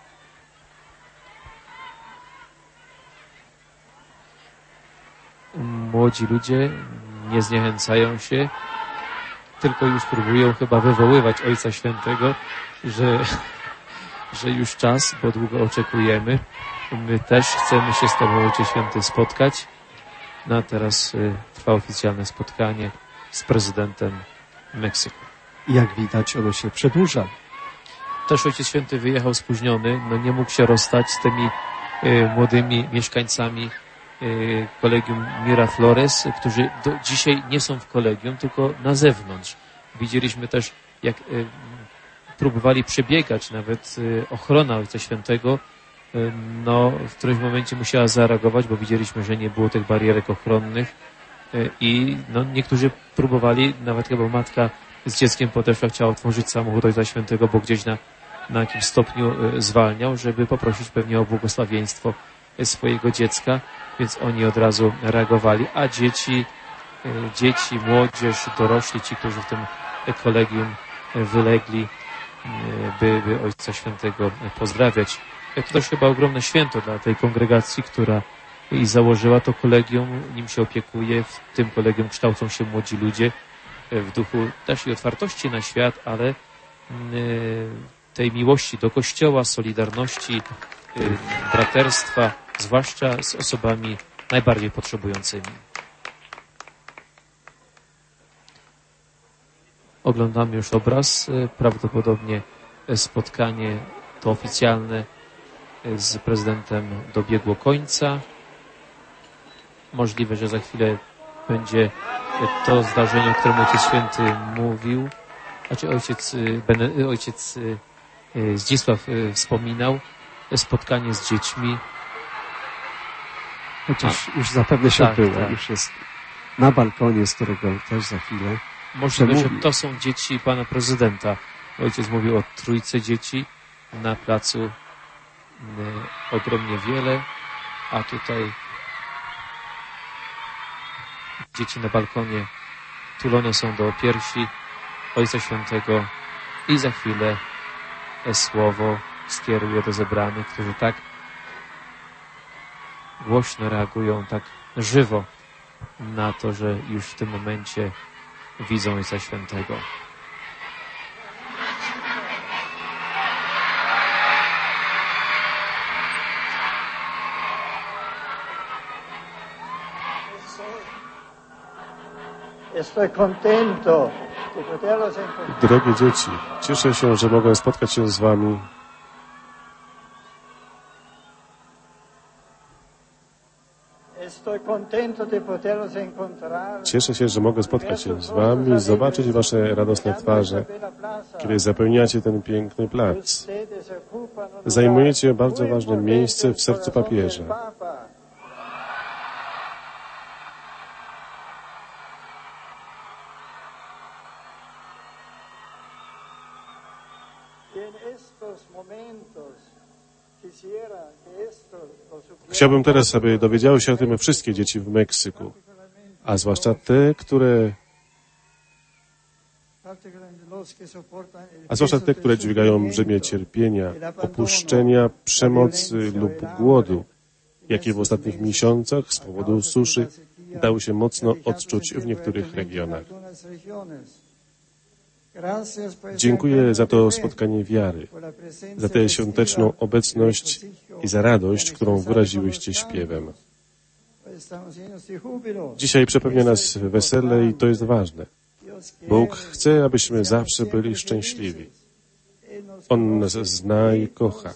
Młodzi ludzie nie zniechęcają się, tylko już próbują chyba wywoływać Ojca Świętego, że, że już czas, bo długo oczekujemy. My też chcemy się z Tobą, Ojcze Święty, spotkać. No a teraz y, trwa oficjalne spotkanie z prezydentem Meksyku. Jak widać, ono się przedłuża. Też Ojciec Święty wyjechał spóźniony, no nie mógł się rozstać z tymi y, młodymi mieszkańcami y, kolegium Miraflores, którzy do, dzisiaj nie są w kolegium, tylko na zewnątrz. Widzieliśmy też, jak y, próbowali przebiegać, nawet y, ochrona Ojca Świętego, no w którymś momencie musiała zareagować, bo widzieliśmy, że nie było tych barierek ochronnych i no niektórzy próbowali, nawet chyba matka z dzieckiem podeszła, chciała otworzyć samochód Ojca Świętego, bo gdzieś na, na jakimś stopniu zwalniał, żeby poprosić pewnie o błogosławieństwo swojego dziecka, więc oni od razu reagowali, a dzieci, dzieci, młodzież, dorośli, ci, którzy w tym kolegium wylegli, by, by Ojca Świętego pozdrawiać. To też chyba ogromne święto dla tej kongregacji, która i założyła to kolegium, nim się opiekuje. W tym kolegium kształcą się młodzi ludzie w duchu też i otwartości na świat, ale tej miłości do Kościoła, solidarności, braterstwa, zwłaszcza z osobami najbardziej potrzebującymi. Oglądamy już obraz, prawdopodobnie spotkanie to oficjalne z prezydentem dobiegło końca. Możliwe, że za chwilę będzie to zdarzenie, o którym Ojciec Święty mówił, znaczy ojciec, ojciec Zdzisław wspominał, spotkanie z dziećmi. Chociaż już zapewne się tak, odbyło, tak. już jest na balkonie, z którego też za chwilę Możliwe, że przemówi. to są dzieci pana prezydenta. Ojciec mówił o trójce dzieci na placu, y, ogromnie wiele, a tutaj dzieci na balkonie tulone są do piersi Ojca Świętego i za chwilę słowo skieruje do zebranych, którzy tak głośno reagują, tak żywo na to, że już w tym momencie widzą Ojca Świętego. Estoy contento de poderlos encontrar. Drogie dzieci, cieszę się, że mogę spotkać się z wami. Estoy contento de poderlos encontrar. Cieszę się, że mogę spotkać się z wami i zobaczyć wasze radosne twarze, kiedy zapełniacie ten piękny plac. Zajmujecie bardzo ważne miejsce w sercu papieża. Chciałbym teraz, aby dowiedziały się o tym wszystkie dzieci w Meksyku, a zwłaszcza te, które, a zwłaszcza te, które dźwigają brzemię cierpienia, opuszczenia, przemocy lub głodu, jakie w ostatnich miesiącach z powodu suszy dały się mocno odczuć w niektórych regionach. Dziękuję za to spotkanie wiary, za tę świąteczną obecność i za radość, którą wyraziłyście śpiewem. Dzisiaj przepełnia nas wesele i to jest ważne. Bóg chce, abyśmy zawsze byli szczęśliwi. On nas zna i kocha.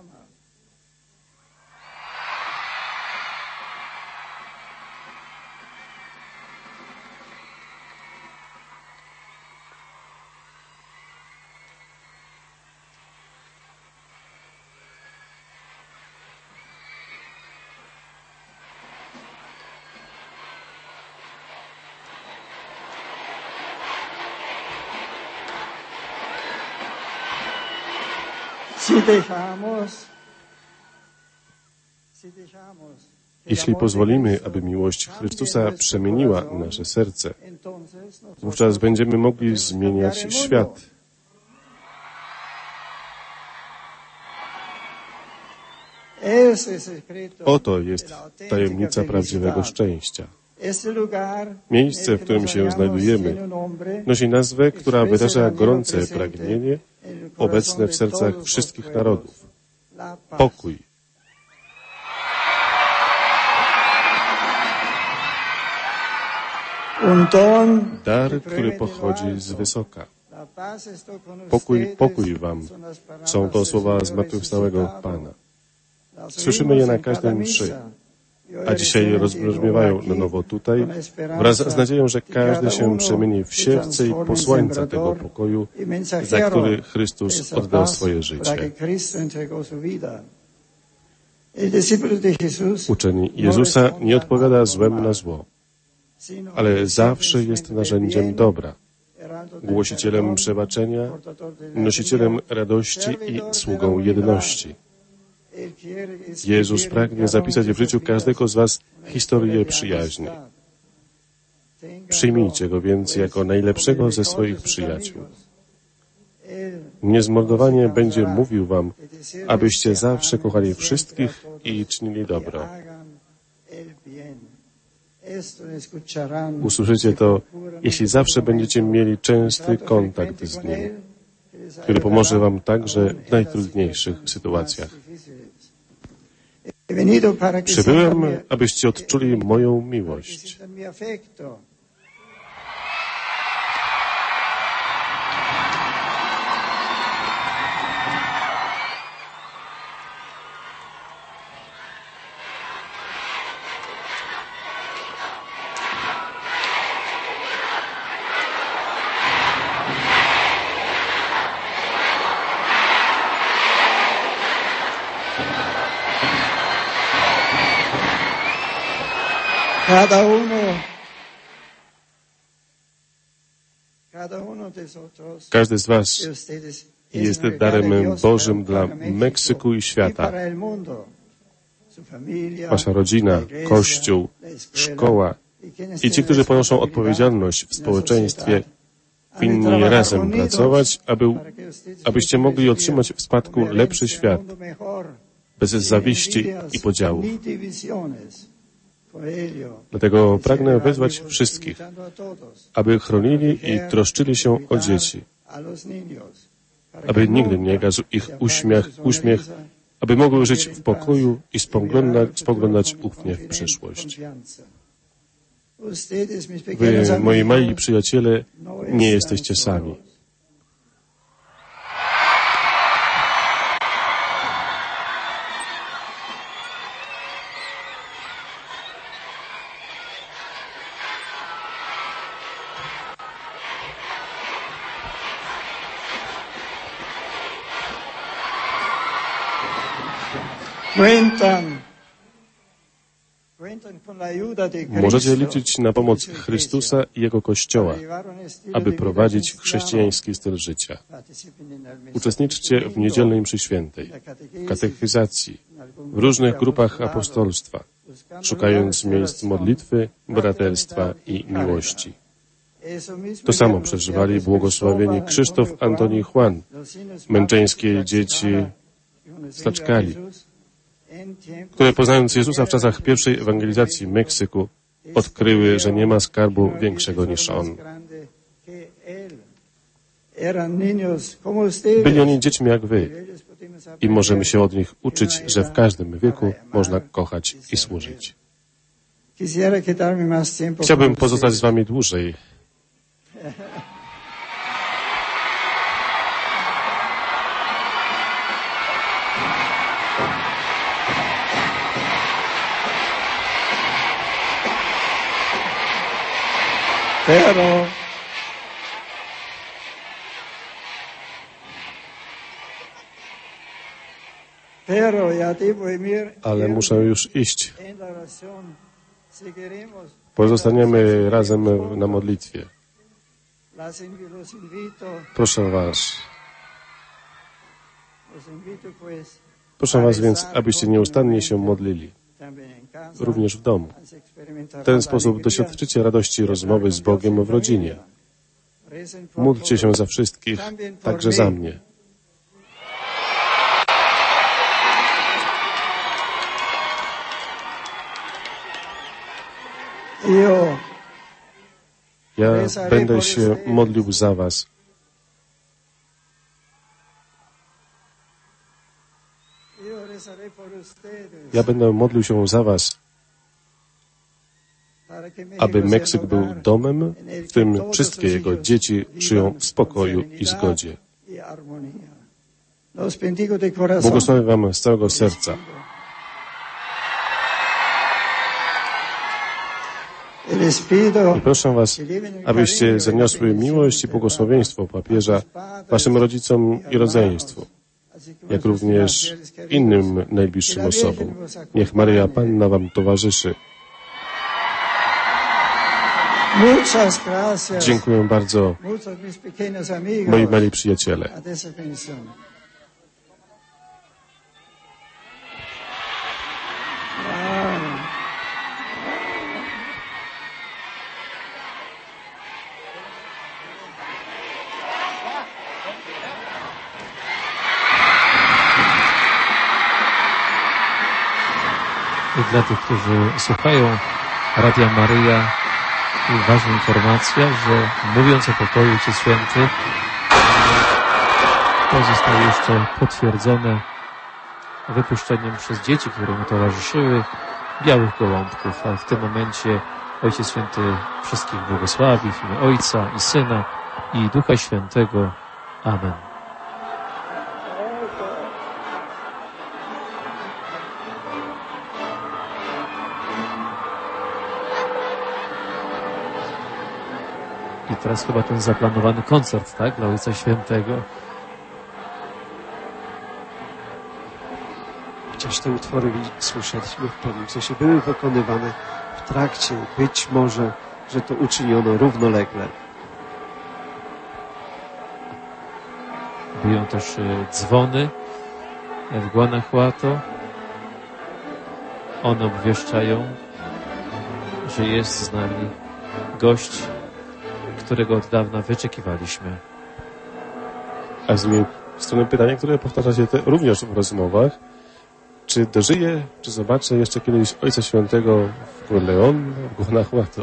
Jeśli pozwolimy, aby miłość Chrystusa przemieniła nasze serce, wówczas będziemy mogli zmieniać świat. Oto jest tajemnica prawdziwego szczęścia. Miejsce, w którym się znajdujemy, nosi nazwę, która wyraża gorące pragnienie obecne w sercach wszystkich narodów. Pokój. Dar, który pochodzi z wysoka. Pokój, pokój wam. Są to słowa zmartwychwstałego Pana. Słyszymy je na każdej mszy, a dzisiaj rozbrzmiewają na nowo tutaj, wraz z nadzieją, że każdy się przemieni w siewcę i posłańca tego pokoju, za który Chrystus oddał swoje życie. Uczeń Jezusa nie odpowiada złem na zło, ale zawsze jest narzędziem dobra, głosicielem przebaczenia, nosicielem radości i sługą jedności. Jezus pragnie zapisać w życiu każdego z was historię przyjaźni. Przyjmijcie Go więc jako najlepszego ze swoich przyjaciół. Niezmordowanie będzie mówił wam, abyście zawsze kochali wszystkich i czynili dobro. Usłyszycie to, jeśli zawsze będziecie mieli częsty kontakt z Nim, który pomoże Wam także w najtrudniejszych sytuacjach. Przybyłem, abyście odczuli moją miłość. Cada uno, cada uno de nosotros, Każdy z Was de ustedes, jest un regalo darem de Dios Bożym para- dla para Meksyku i y świata. para el mundo. Su familia, Wasza rodzina, la iglesia, Kościół, la escuela, szkoła y quienes i ci, tienen którzy ponoszą responsabilidad odpowiedzialność w en la społeczeństwie, sociedad, han de winni trabajar razem unidos pracować, aby, para que ustedes abyście mogli otrzymać w spadku convivencia, lepszy un świat, mundo mejor, bez sin zawiści envidias i podziałów. ni divisiones. Por ello, Dlatego pragnę wezwać wszystkich, aby chronili i troszczyli się o dzieci, aby nigdy nie gasł ich uśmiech, uśmiech, aby mogły żyć w pokoju i spoglądać, spoglądać ufnie w przyszłość. Wy, moi mali przyjaciele, nie jesteście sami. Cuentan, cuentan con la ayuda de Możecie Cristo, liczyć na pomoc Chrystusa i Jego Kościoła, aby prowadzić chrześcijański styl życia. Uczestniczcie w niedzielnej mszy świętej, w katechizacji, w różnych grupach apostolstwa, szukając miejsc modlitwy, braterstwa i miłości. To samo przeżywali błogosławieni Krzysztof, Antoni i Juan, męczeńskie dzieci z Tlaxcali, które poznając Jezusa w czasach pierwszej ewangelizacji Meksyku, odkryły, że nie ma skarbu większego niż On. Byli oni dziećmi jak wy i możemy się od nich uczyć, że w każdym wieku można kochać i służyć. Chciałbym pozostać z wami dłużej. Pero Pero ya debo ir, Ale muszę już iść. en la oración seguiremos. Pozostaniemy razem na modlitwie. Las invi- los invito, Proszę was, los invito pues proszę was więc, abyście nieustannie się modlili, también en casa. również w domu. As experimentar W ten la sposób alegría doświadczycie radości rozmowy z Bogiem w rodzinie. Recen por Módlcie się todos. za wszystkich, także za mnie. Yo Ja będę się modlił za was. yo rezaré por ustedes Ja będę modlił się za was, para que aby México Meksyk sea był un hogar domem, en el w que którym todos wszystkie sus jego hijos dzieci vivan żyją con w spokoju i serenidad zgodzie. y armonía. Los bendigo de corazón. Błogosławię wam z całego serca. Y les pido I proszę was, abyście zaniosły miłość i błogosławieństwo papieża waszym rodzicom i rodzeństwu, jak również innym najbliższym osobom. Niech Maryja Panna wam towarzyszy. muchas gracias. Dziękuję bardzo, Muchos mis pequeños amigos. moi mali przyjaciele. A esa bendición. Wow. I dla tych, którzy słuchają Radia Maryja ważna informacja, że mówiąc o pokoju Ojciec Święty, to zostało jeszcze potwierdzone wypuszczeniem przez dzieci, które mu towarzyszyły, białych gołąbków, a w tym momencie Ojciec Święty wszystkich błogosławi w imię Ojca i Syna i Ducha Świętego. Amen. I teraz chyba ten zaplanowany koncert, tak, dla Ojca Świętego. Chociaż te utwory słyszeliśmy w pewnym sensie były wykonywane w trakcie, być może, że to uczyniono równolegle. Biją też dzwony w Guanajuato. One obwieszczają, że jest z nami gość, którego od dawna wyczekiwaliśmy. A z drugiej strony pytanie, które powtarza się te, również w rozmowach, czy dożyję, czy zobaczę jeszcze kiedyś Ojca Świętego w León, w Guanajuato?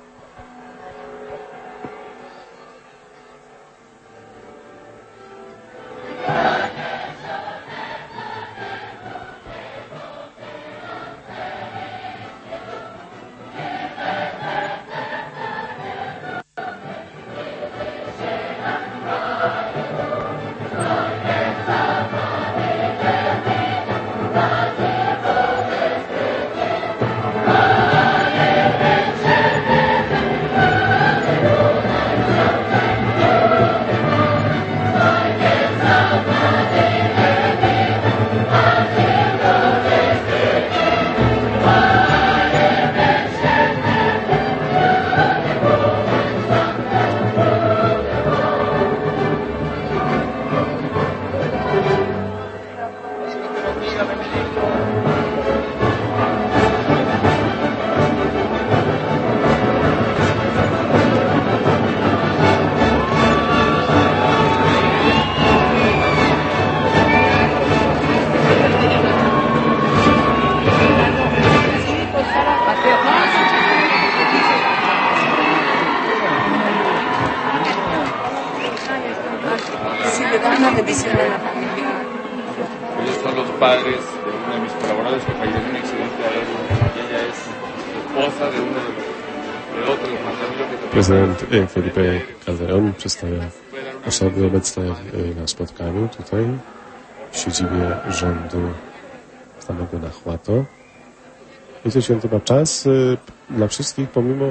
Prezydent Felipe Calderón przedstawia osoby obecne na spotkaniu tutaj w siedzibie rządu stanu Guanajuato. Ojciec Święty ma czas dla wszystkich, pomimo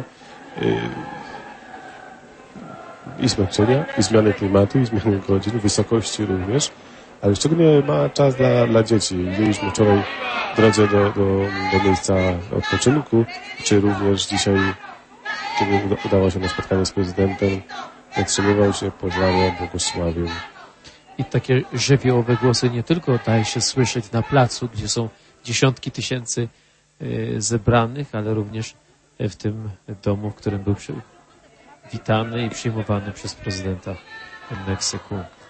i zmęczenia, i zmiany klimatu, i zmiany godzin, wysokości również, ale szczególnie ma czas dla, dla dzieci. Mieliśmy wczoraj w drodze do, do, do miejsca odpoczynku, czy również dzisiaj, kiedy udało się na spotkanie z prezydentem, zatrzymywał się, pozdrawiał, błogosławił. I takie żywiołowe głosy nie tylko daje się słyszeć na placu, gdzie są dziesiątki tysięcy y, zebranych, ale również w tym domu, w którym był przy, witany i przyjmowany przez prezydenta Meksyku.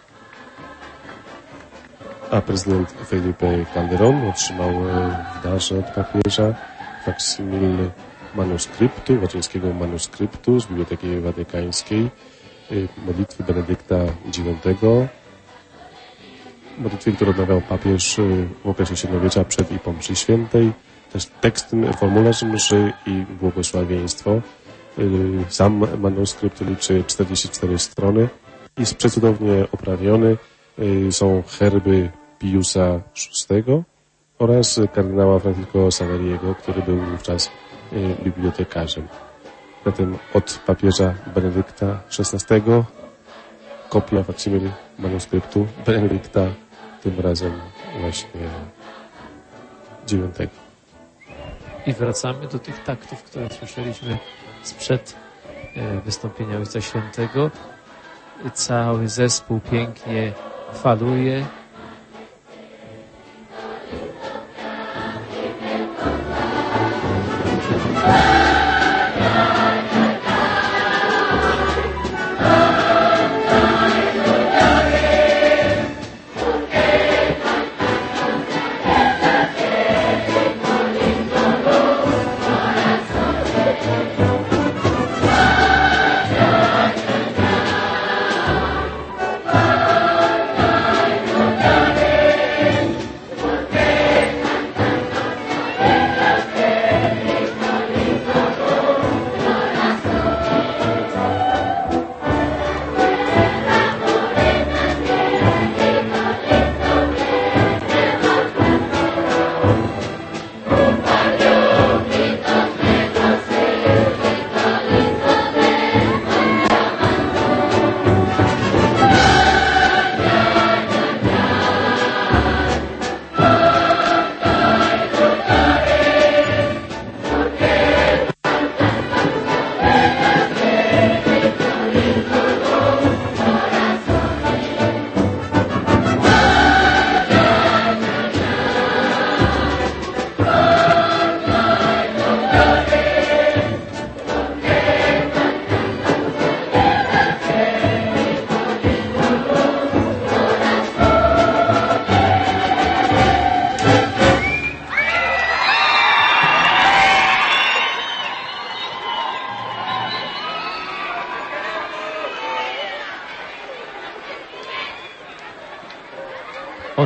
A prezydent Felipe Calderón otrzymał w darze od papieża faksymil manuskryptu, łacińskiego manuskryptu z Biblioteki Watykańskiej, modlitwy Benedykta dziewiątego, modlitwy, którą odmawiał papież w okresie średniowiecza przed i po mszy świętej, też tekst, formularz mszy i błogosławieństwo. Sam manuskrypt liczy czterdzieści cztery strony, jest przecudownie oprawiony, są herby Piusa szóstego oraz kardynała Francisco Saveriego, który był wówczas bibliotekarzem. Zatem od papieża Benedykta szesnastego kopia faksymil manuskryptu Benedykta, tym razem właśnie dziewiątego. I wracamy do tych taktów, które słyszeliśmy sprzed wystąpienia Ojca Świętego. Cały zespół pięknie faluje.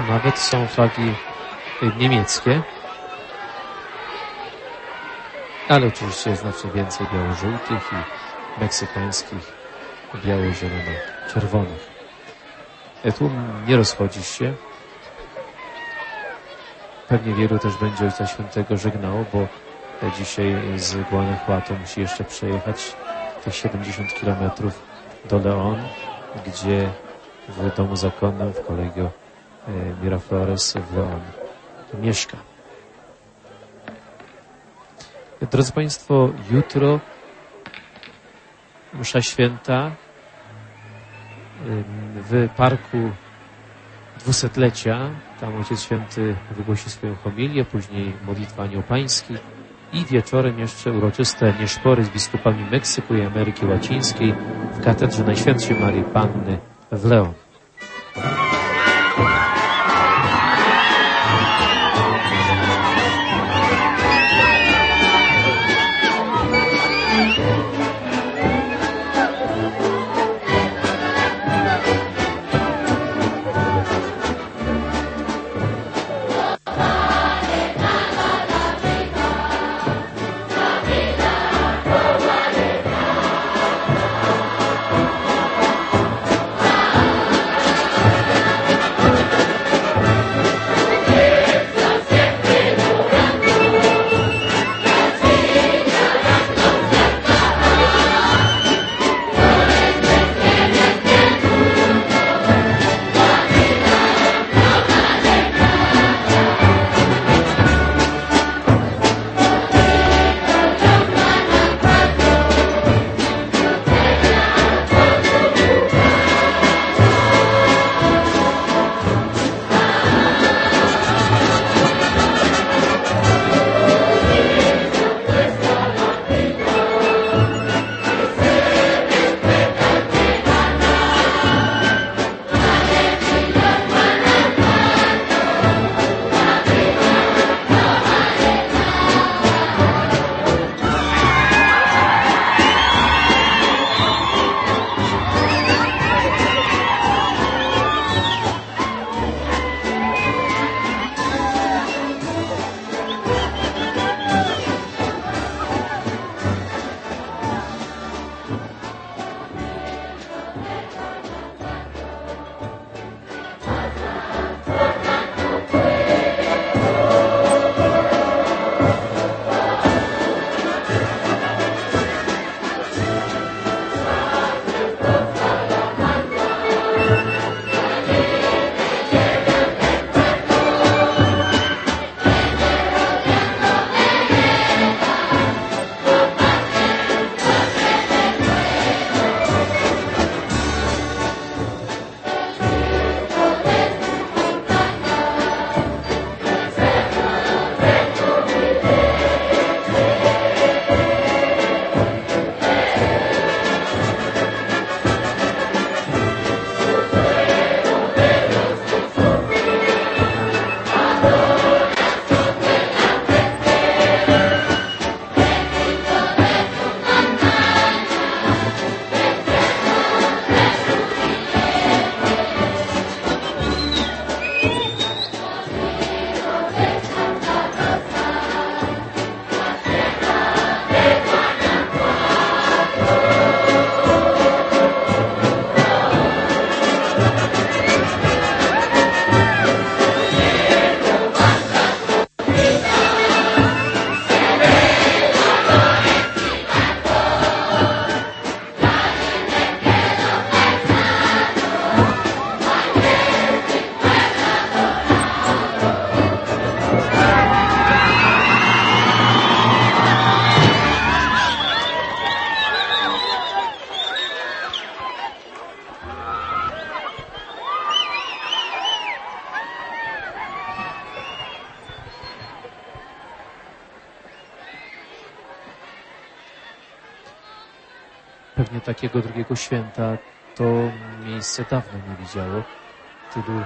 nawet są flagi niemieckie, ale oczywiście jest znacznie więcej biało-żółtych i meksykańskich biało-zielono-czerwonych. Tłum nie rozchodzi się. Pewnie wielu też będzie Ojca Świętego żegnało, bo dzisiaj z Guanajuato musi jeszcze przejechać tych siedemdziesiąt kilometrów do León, gdzie w domu zakonnym w Colegio Miraflores w León mieszka. Drodzy Państwo, jutro msza święta w parku dwusetlecia. Tam Ojciec Święty wygłosi swoją homilię, później modlitwa Anioł Pański i wieczorem jeszcze uroczyste nieszpory z biskupami Meksyku i Ameryki Łacińskiej w katedrze Najświętszej Maryi Panny w León. Pewnie takiego drugiego święta to miejsce dawno nie widziało. Tylu,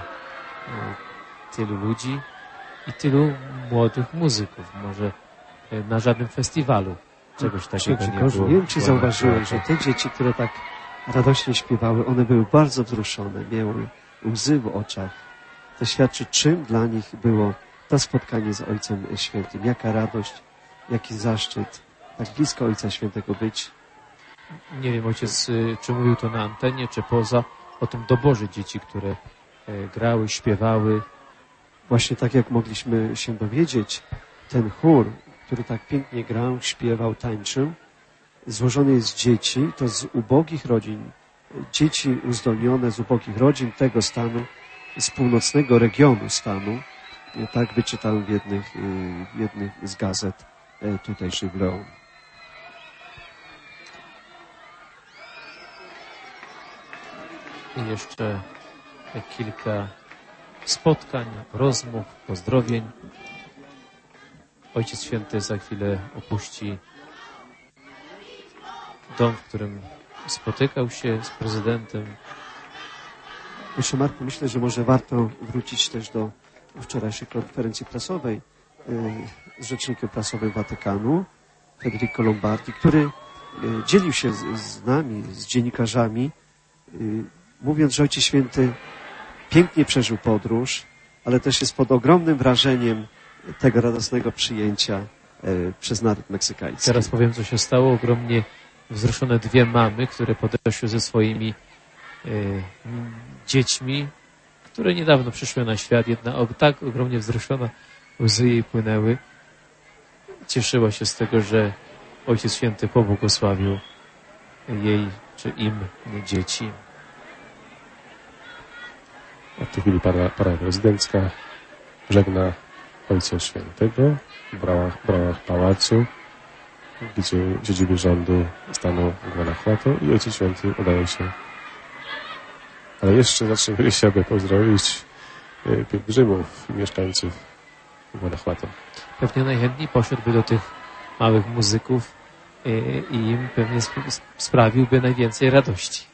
tylu ludzi i tylu młodych muzyków. Może na żadnym festiwalu czegoś takiego nie było. Nie wiem, czy zauważyłeś, że te dzieci, które tak radośnie śpiewały, one były bardzo wzruszone, miały łzy w oczach. to świadczy, czym dla nich było to spotkanie z Ojcem Świętym. Jaka radość, jaki zaszczyt, tak blisko Ojca Świętego być. Nie wiem, ojciec, czy mówił to na antenie, czy poza, o tym doborze dzieci, które grały, śpiewały. Właśnie tak jak mogliśmy się dowiedzieć, ten chór, który tak pięknie grał, śpiewał, tańczył, złożony jest z dzieci, to z ubogich rodzin, dzieci uzdolnione z ubogich rodzin tego stanu, z północnego regionu stanu. Tak wyczytałem w jednych, w jednych z gazet tutejszych w Leon. I jeszcze kilka spotkań, rozmów, pozdrowień. Ojciec Święty za chwilę opuści dom, w którym spotykał się z prezydentem. Jeszcze Marku, myślę, że może warto wrócić też do wczorajszej konferencji prasowej z rzecznikiem prasowym Watykanu, Federico Lombardi, który dzielił się z, z nami, z dziennikarzami, mówiąc, że Ojciec Święty pięknie przeżył podróż, ale też jest pod ogromnym wrażeniem tego radosnego przyjęcia przez naród meksykański. Teraz powiem, co się stało. Ogromnie wzruszone dwie mamy, które podeszły ze swoimi y, dziećmi, które niedawno przyszły na świat. Jedna o, tak ogromnie wzruszona, łzy jej płynęły. Cieszyła się z tego, że Ojciec Święty pobłogosławił jej czy im dzieci. A w tej chwili para, para prezydencka żegna Ojca Świętego w bramach, bramach pałacu, gdzie w siedzibie rządu stanu Guanajuato i Ojciec Święty udaje się. Ale jeszcze zatrzymuje się, aby pozdrowić pielgrzymów i mieszkańców Guanajuato. Pewnie najchętniej poszedłby do tych małych muzyków i im pewnie sprawiłby najwięcej radości.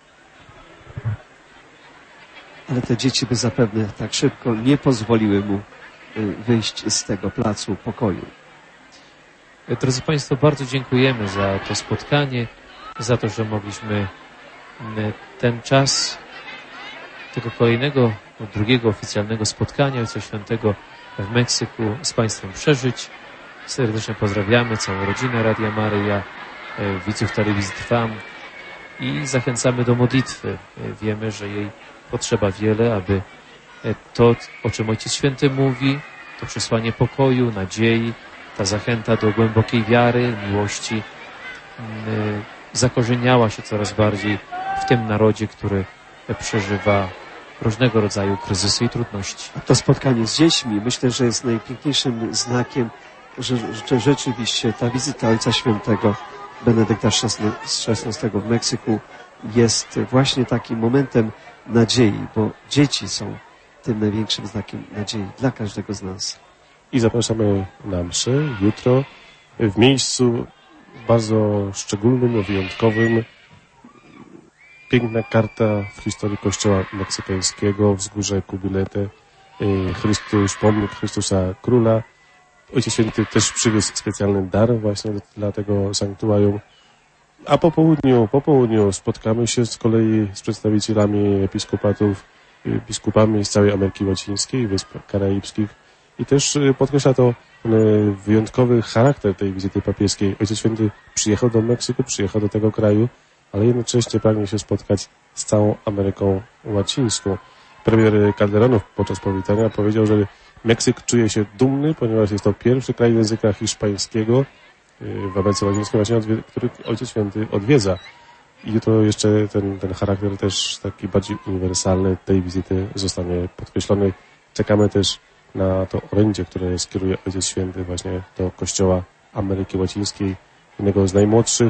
Ale te dzieci by zapewne tak szybko nie pozwoliły mu wyjść z tego placu pokoju. Drodzy Państwo, bardzo dziękujemy za to spotkanie, za to, że mogliśmy ten czas tego kolejnego, drugiego oficjalnego spotkania Ojca Świętego w Meksyku z Państwem przeżyć. Serdecznie pozdrawiamy całą rodzinę Radia Maryja, widzów telewizji Trwam i zachęcamy do modlitwy. Wiemy, że jej potrzeba wiele, aby to, o czym Ojciec Święty mówi, to przesłanie pokoju, nadziei, ta zachęta do głębokiej wiary, miłości zakorzeniała się coraz bardziej w tym narodzie, który przeżywa różnego rodzaju kryzysy i trudności. A to spotkanie z dziećmi myślę, że jest najpiękniejszym znakiem, że, że rzeczywiście ta wizyta Ojca Świętego Benedykta szesnastego w Meksyku jest właśnie takim momentem nadziei, bo dzieci są tym największym znakiem nadziei dla każdego z nas. I zapraszamy na mszę jutro w miejscu bardzo szczególnym, wyjątkowym. Piękna karta w historii Kościoła meksykańskiego, wzgórze Cubilete, Chrystus, pomnik Chrystusa Króla. Ojciec Święty też przywiózł specjalny dar właśnie dla tego sanktuarium. A po południu, po południu spotkamy się z kolei z przedstawicielami episkopatów, biskupami z całej Ameryki Łacińskiej i Wysp Karaibskich. I też podkreśla to wyjątkowy charakter tej wizyty papieskiej. Ojciec Święty przyjechał do Meksyku, przyjechał do tego kraju, ale jednocześnie pragnie się spotkać z całą Ameryką Łacińską. Premier Calderón podczas powitania powiedział, że Meksyk czuje się dumny, ponieważ jest to pierwszy kraj języka hiszpańskiego w Ameryce Łacińskiej, właśnie który Ojciec Święty odwiedza. I jutro jeszcze ten, ten charakter też taki bardziej uniwersalny tej wizyty zostanie podkreślony. Czekamy też na to orędzie, które skieruje Ojciec Święty właśnie do Kościoła Ameryki Łacińskiej, jednego z najmłodszych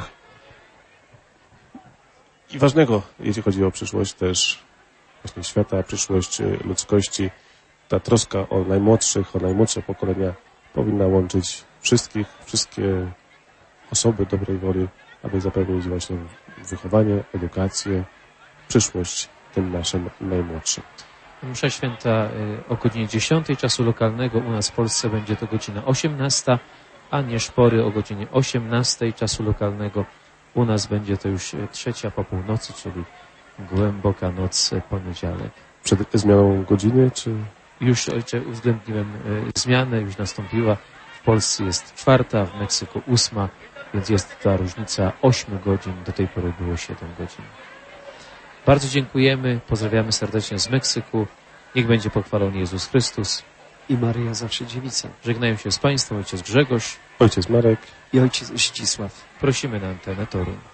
i ważnego, jeśli chodzi o przyszłość też właśnie świata, przyszłość ludzkości. Ta troska o najmłodszych, o najmłodsze pokolenia powinna łączyć wszystkich, wszystkie osoby dobrej woli, aby zapewnić właśnie wychowanie, edukację, przyszłość tym naszym najmłodszym. Msza Święta o godzinie dziesiątej czasu lokalnego, u nas w Polsce będzie to godzina osiemnasta, a nie szpory o godzinie osiemnastej czasu lokalnego. U nas będzie to już trzecia po północy, czyli głęboka noc, poniedziałek. przed zmianą godziny, czy... Już, ojcze, uwzględniłem e, zmianę, już nastąpiła. W Polsce jest czwarta, w Meksyku ósma, więc jest ta różnica ośmiu godzin. Do tej pory było siedem godzin. Bardzo dziękujemy, pozdrawiamy serdecznie z Meksyku. Niech będzie pochwalony Jezus Chrystus. I Maryja zawsze dziewica. Żegnają się z Państwem ojciec Grzegorz Ojciec Marek. I ojciec Zdzisław. Prosimy na antenę Toruń.